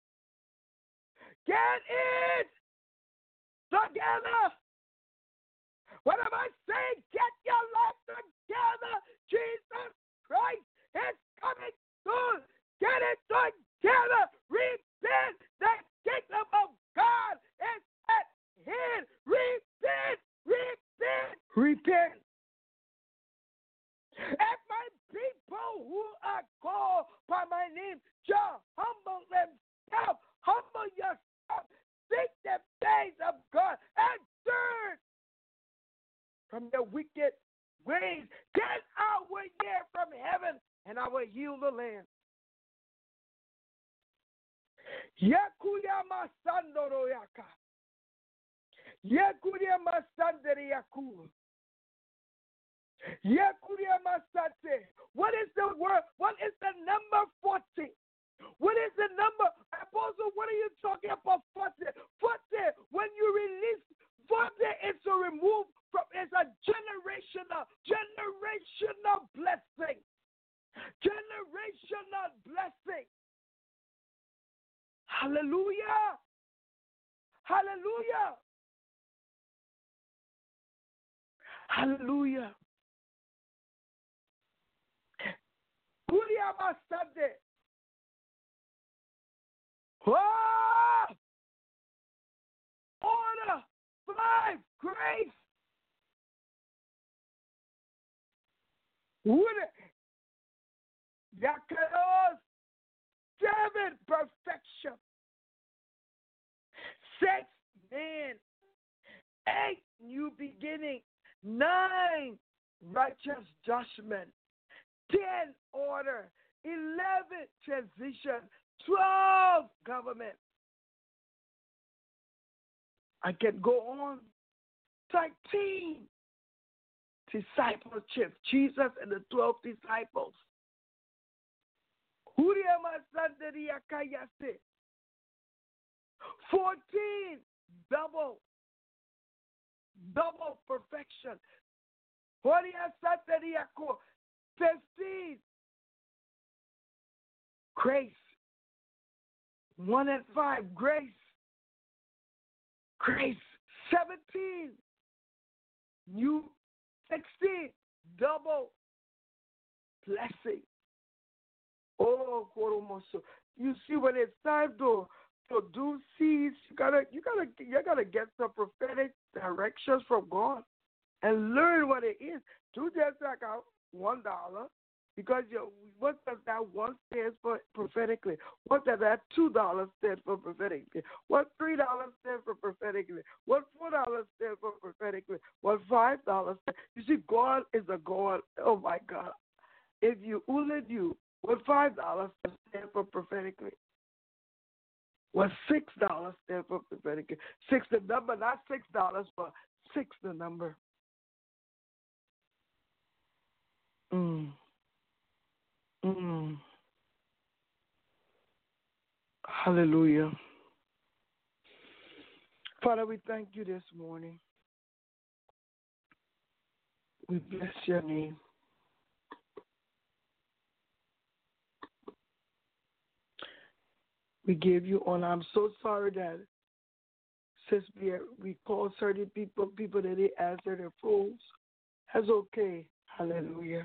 Speaker 4: Get it together. What am I saying? Get your life together. Jesus Christ is coming soon. Get it together. Repent. The kingdom of God is at hand. Repent. Repent. Repent. If my people who are called by my name shall humble themselves, humble yourself, seek the face of God, and turn from their wicked ways, then I will hear from heaven, and I will heal the land. Yakuya masandoro yaka. Yakuya masandere yaku. Yakuya masate. What is the word? What is the number forty? What is the number? Apostle, what are you talking about? forty. forty. When you release forty, it's a remove from, it's a generational, generational blessing. Generational blessing. Hallelujah. Hallelujah. Hallelujah. Kuriama Sunday. Oh! Order five grace. Would Yakaros seven perfection. Six man. Eight new beginning. Nine righteous judgment. Ten order. Eleven transition. Twelve government. I can go on. Thirteen discipleship. Jesus and the twelve disciples. Fourteen double. Double perfection. Fifteen grace. One and five grace. Grace. Seventeen new. Sixteen double blessing. Oh, you see, when it's time to to do seeds, you gotta you gotta you gotta get some prophetic directions from God and learn what it is. Do just like a one dollar, because you what does that one stand for prophetically? What does that two dollars stand for prophetically? What three dollars stand for prophetically? What four dollars stand for prophetically? What five dollars? You see, God is a God. Oh my God! If you only knew what five dollars stand for prophetically. Well, six dollars stand for prophetic. Six the number, not six dollars, but six the number. Mm. Mm. Hallelujah. Father, we thank you this morning. We bless your name. We give you honor. I'm so sorry that since we, we call certain people, people that they answer their phones. That's okay. Hallelujah.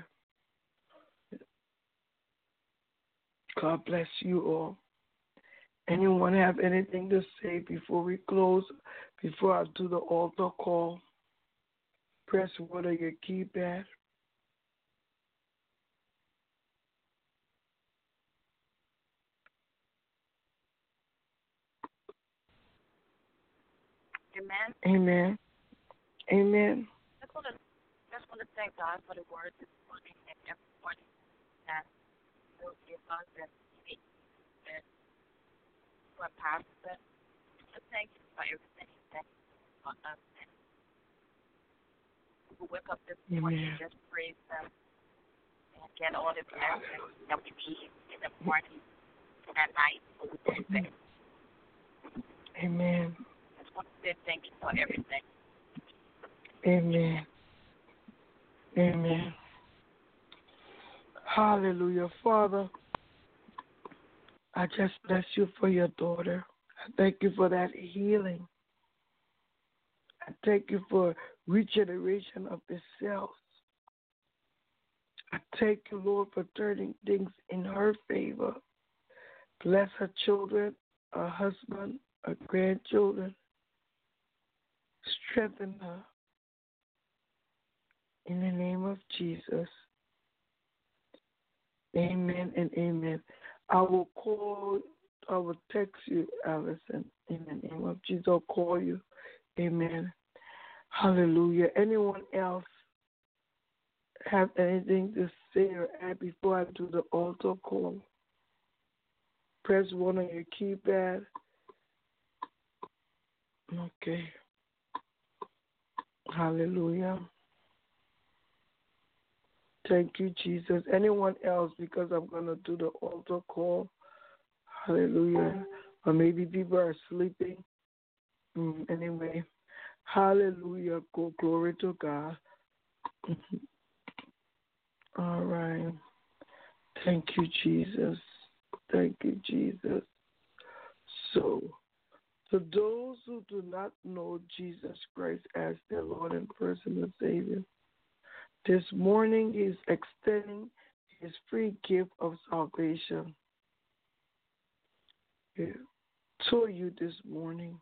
Speaker 4: God bless you all. Anyone have anything to say before we close, before I do the altar call? Press one on your keypad.
Speaker 5: Amen.
Speaker 4: Amen. Amen.
Speaker 5: I just want to, just want to thank God for the word this morning and everyone that will give us and speak and what Pastor said. So thank you for everything that for us. And we wake up this morning and just praise them and get all the blessings that we need in the morning and at night so we can say.
Speaker 4: Amen.
Speaker 5: I just want to say thank you for everything.
Speaker 4: Amen. Amen. Hallelujah. Father, I just bless you for your daughter. I thank you for that healing. I thank you for regeneration of the cells. I thank you, Lord, for turning things in her favor. Bless her children, her husband, her grandchildren. Strengthen her. In the name of Jesus. Amen and amen. I will call, I will text you, Allison. In the name of Jesus, I'll call you. Amen. Hallelujah. Anyone else have anything to say or add before I do the altar call? Press one on your keypad. Okay. Hallelujah. Thank you, Jesus. Anyone else, because I'm going to do the altar call. Hallelujah. Or maybe people are sleeping. Mm, anyway. Hallelujah. Go, glory to God. All right. Thank you, Jesus. Thank you, Jesus. So, for those who do not know Jesus Christ as their Lord and personal Savior, this morning He is extending His free gift of salvation to you this morning.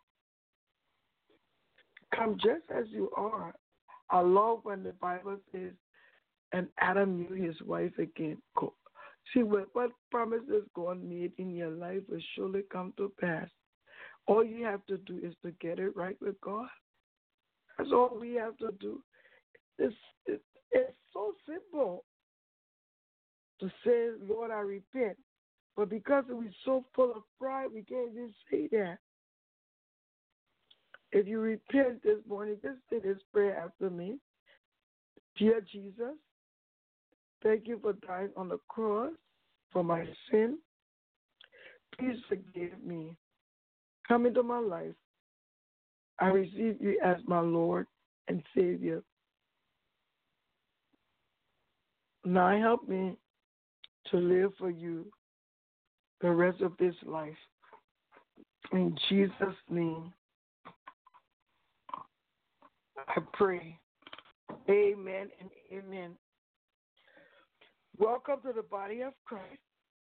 Speaker 4: Come just as you are. I love when the Bible says, and Adam knew his wife again. See, what, what promises God made in your life will surely come to pass. All you have to do is to get it right with God. That's all we have to do. It's, it's, it's so simple to say, Lord, I repent. But because we're so full of pride, we can't even say that. If you repent this morning, just say this prayer after me. Dear Jesus, thank you for dying on the cross for my sin. Please forgive me. Come into my life. I receive you as my Lord and Savior. Now help me to live for you the rest of this life. In Jesus' name, I pray. Amen and amen. Welcome to the body of Christ.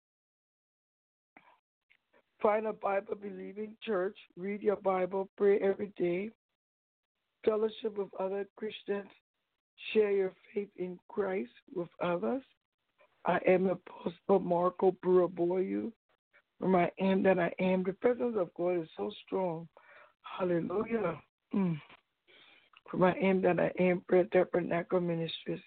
Speaker 4: Find a Bible-believing church. Read your Bible. Pray every day. Fellowship with other Christians. Share your faith in Christ with others. I am Apostle Marco Buraboyu. From I am that I am. The presence of God is so strong. Hallelujah. Mm. From I am that I am. Prayer Tabernacle Ministries.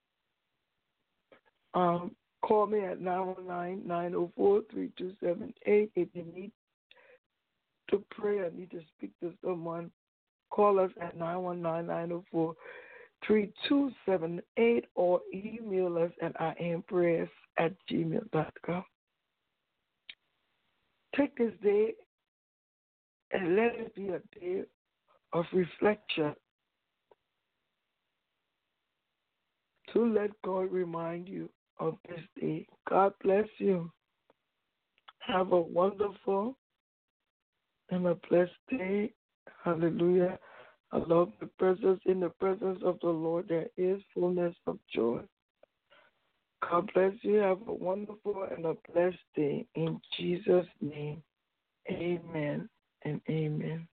Speaker 4: Um, call me at nine one nine, nine oh four, three two seven eight if you need to pray or need to speak to someone, call us at nine one nine, nine oh four, three two seven eight or email us at I am prayers at gmail dot com. Take this day and let it be a day of reflection to let God remind you of this day. God bless you. Have a wonderful and a blessed day. Hallelujah. I love the presence. In the presence of the Lord there is fullness of joy. God bless you. Have a wonderful and a blessed day. In Jesus' name, amen and amen.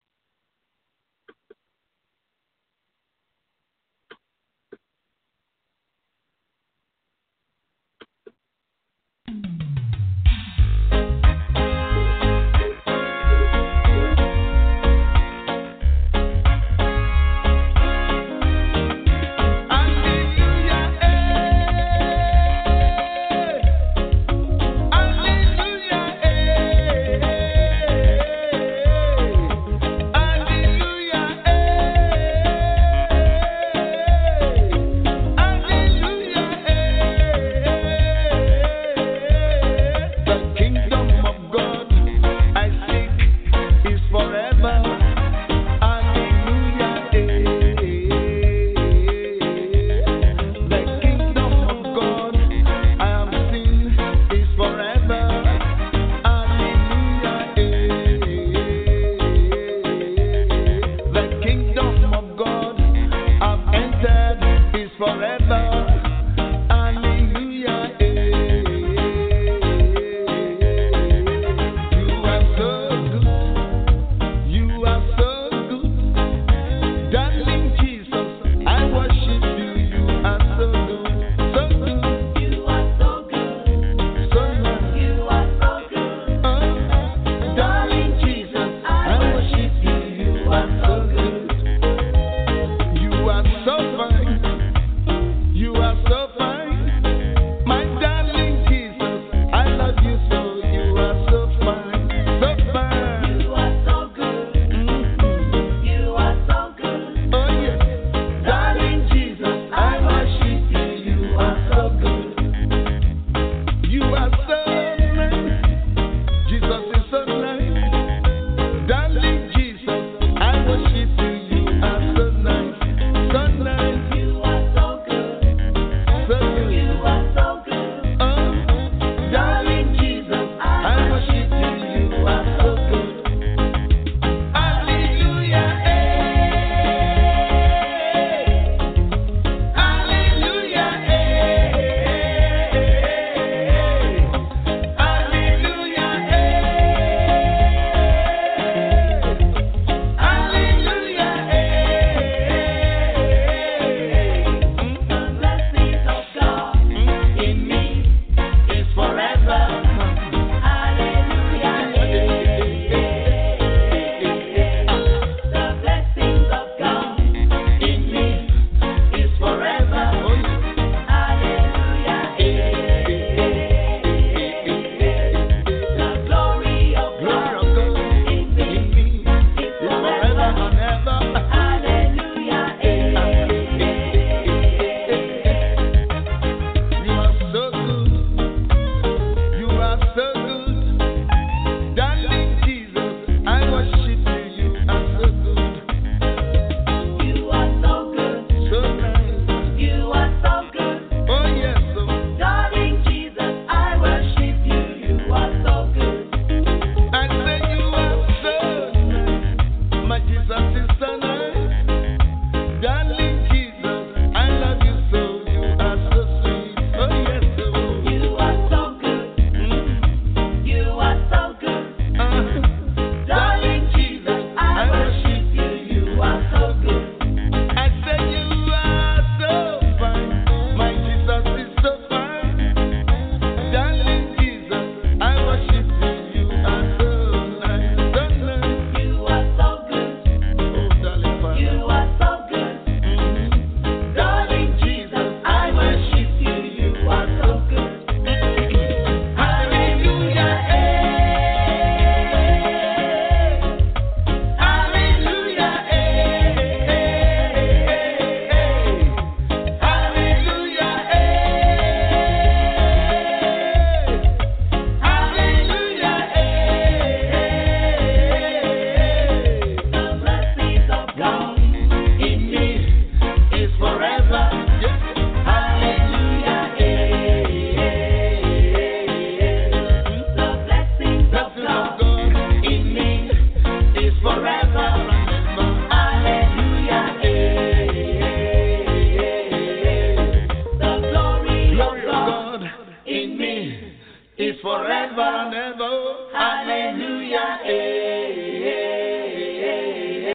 Speaker 6: forever and ever. Hallelujah.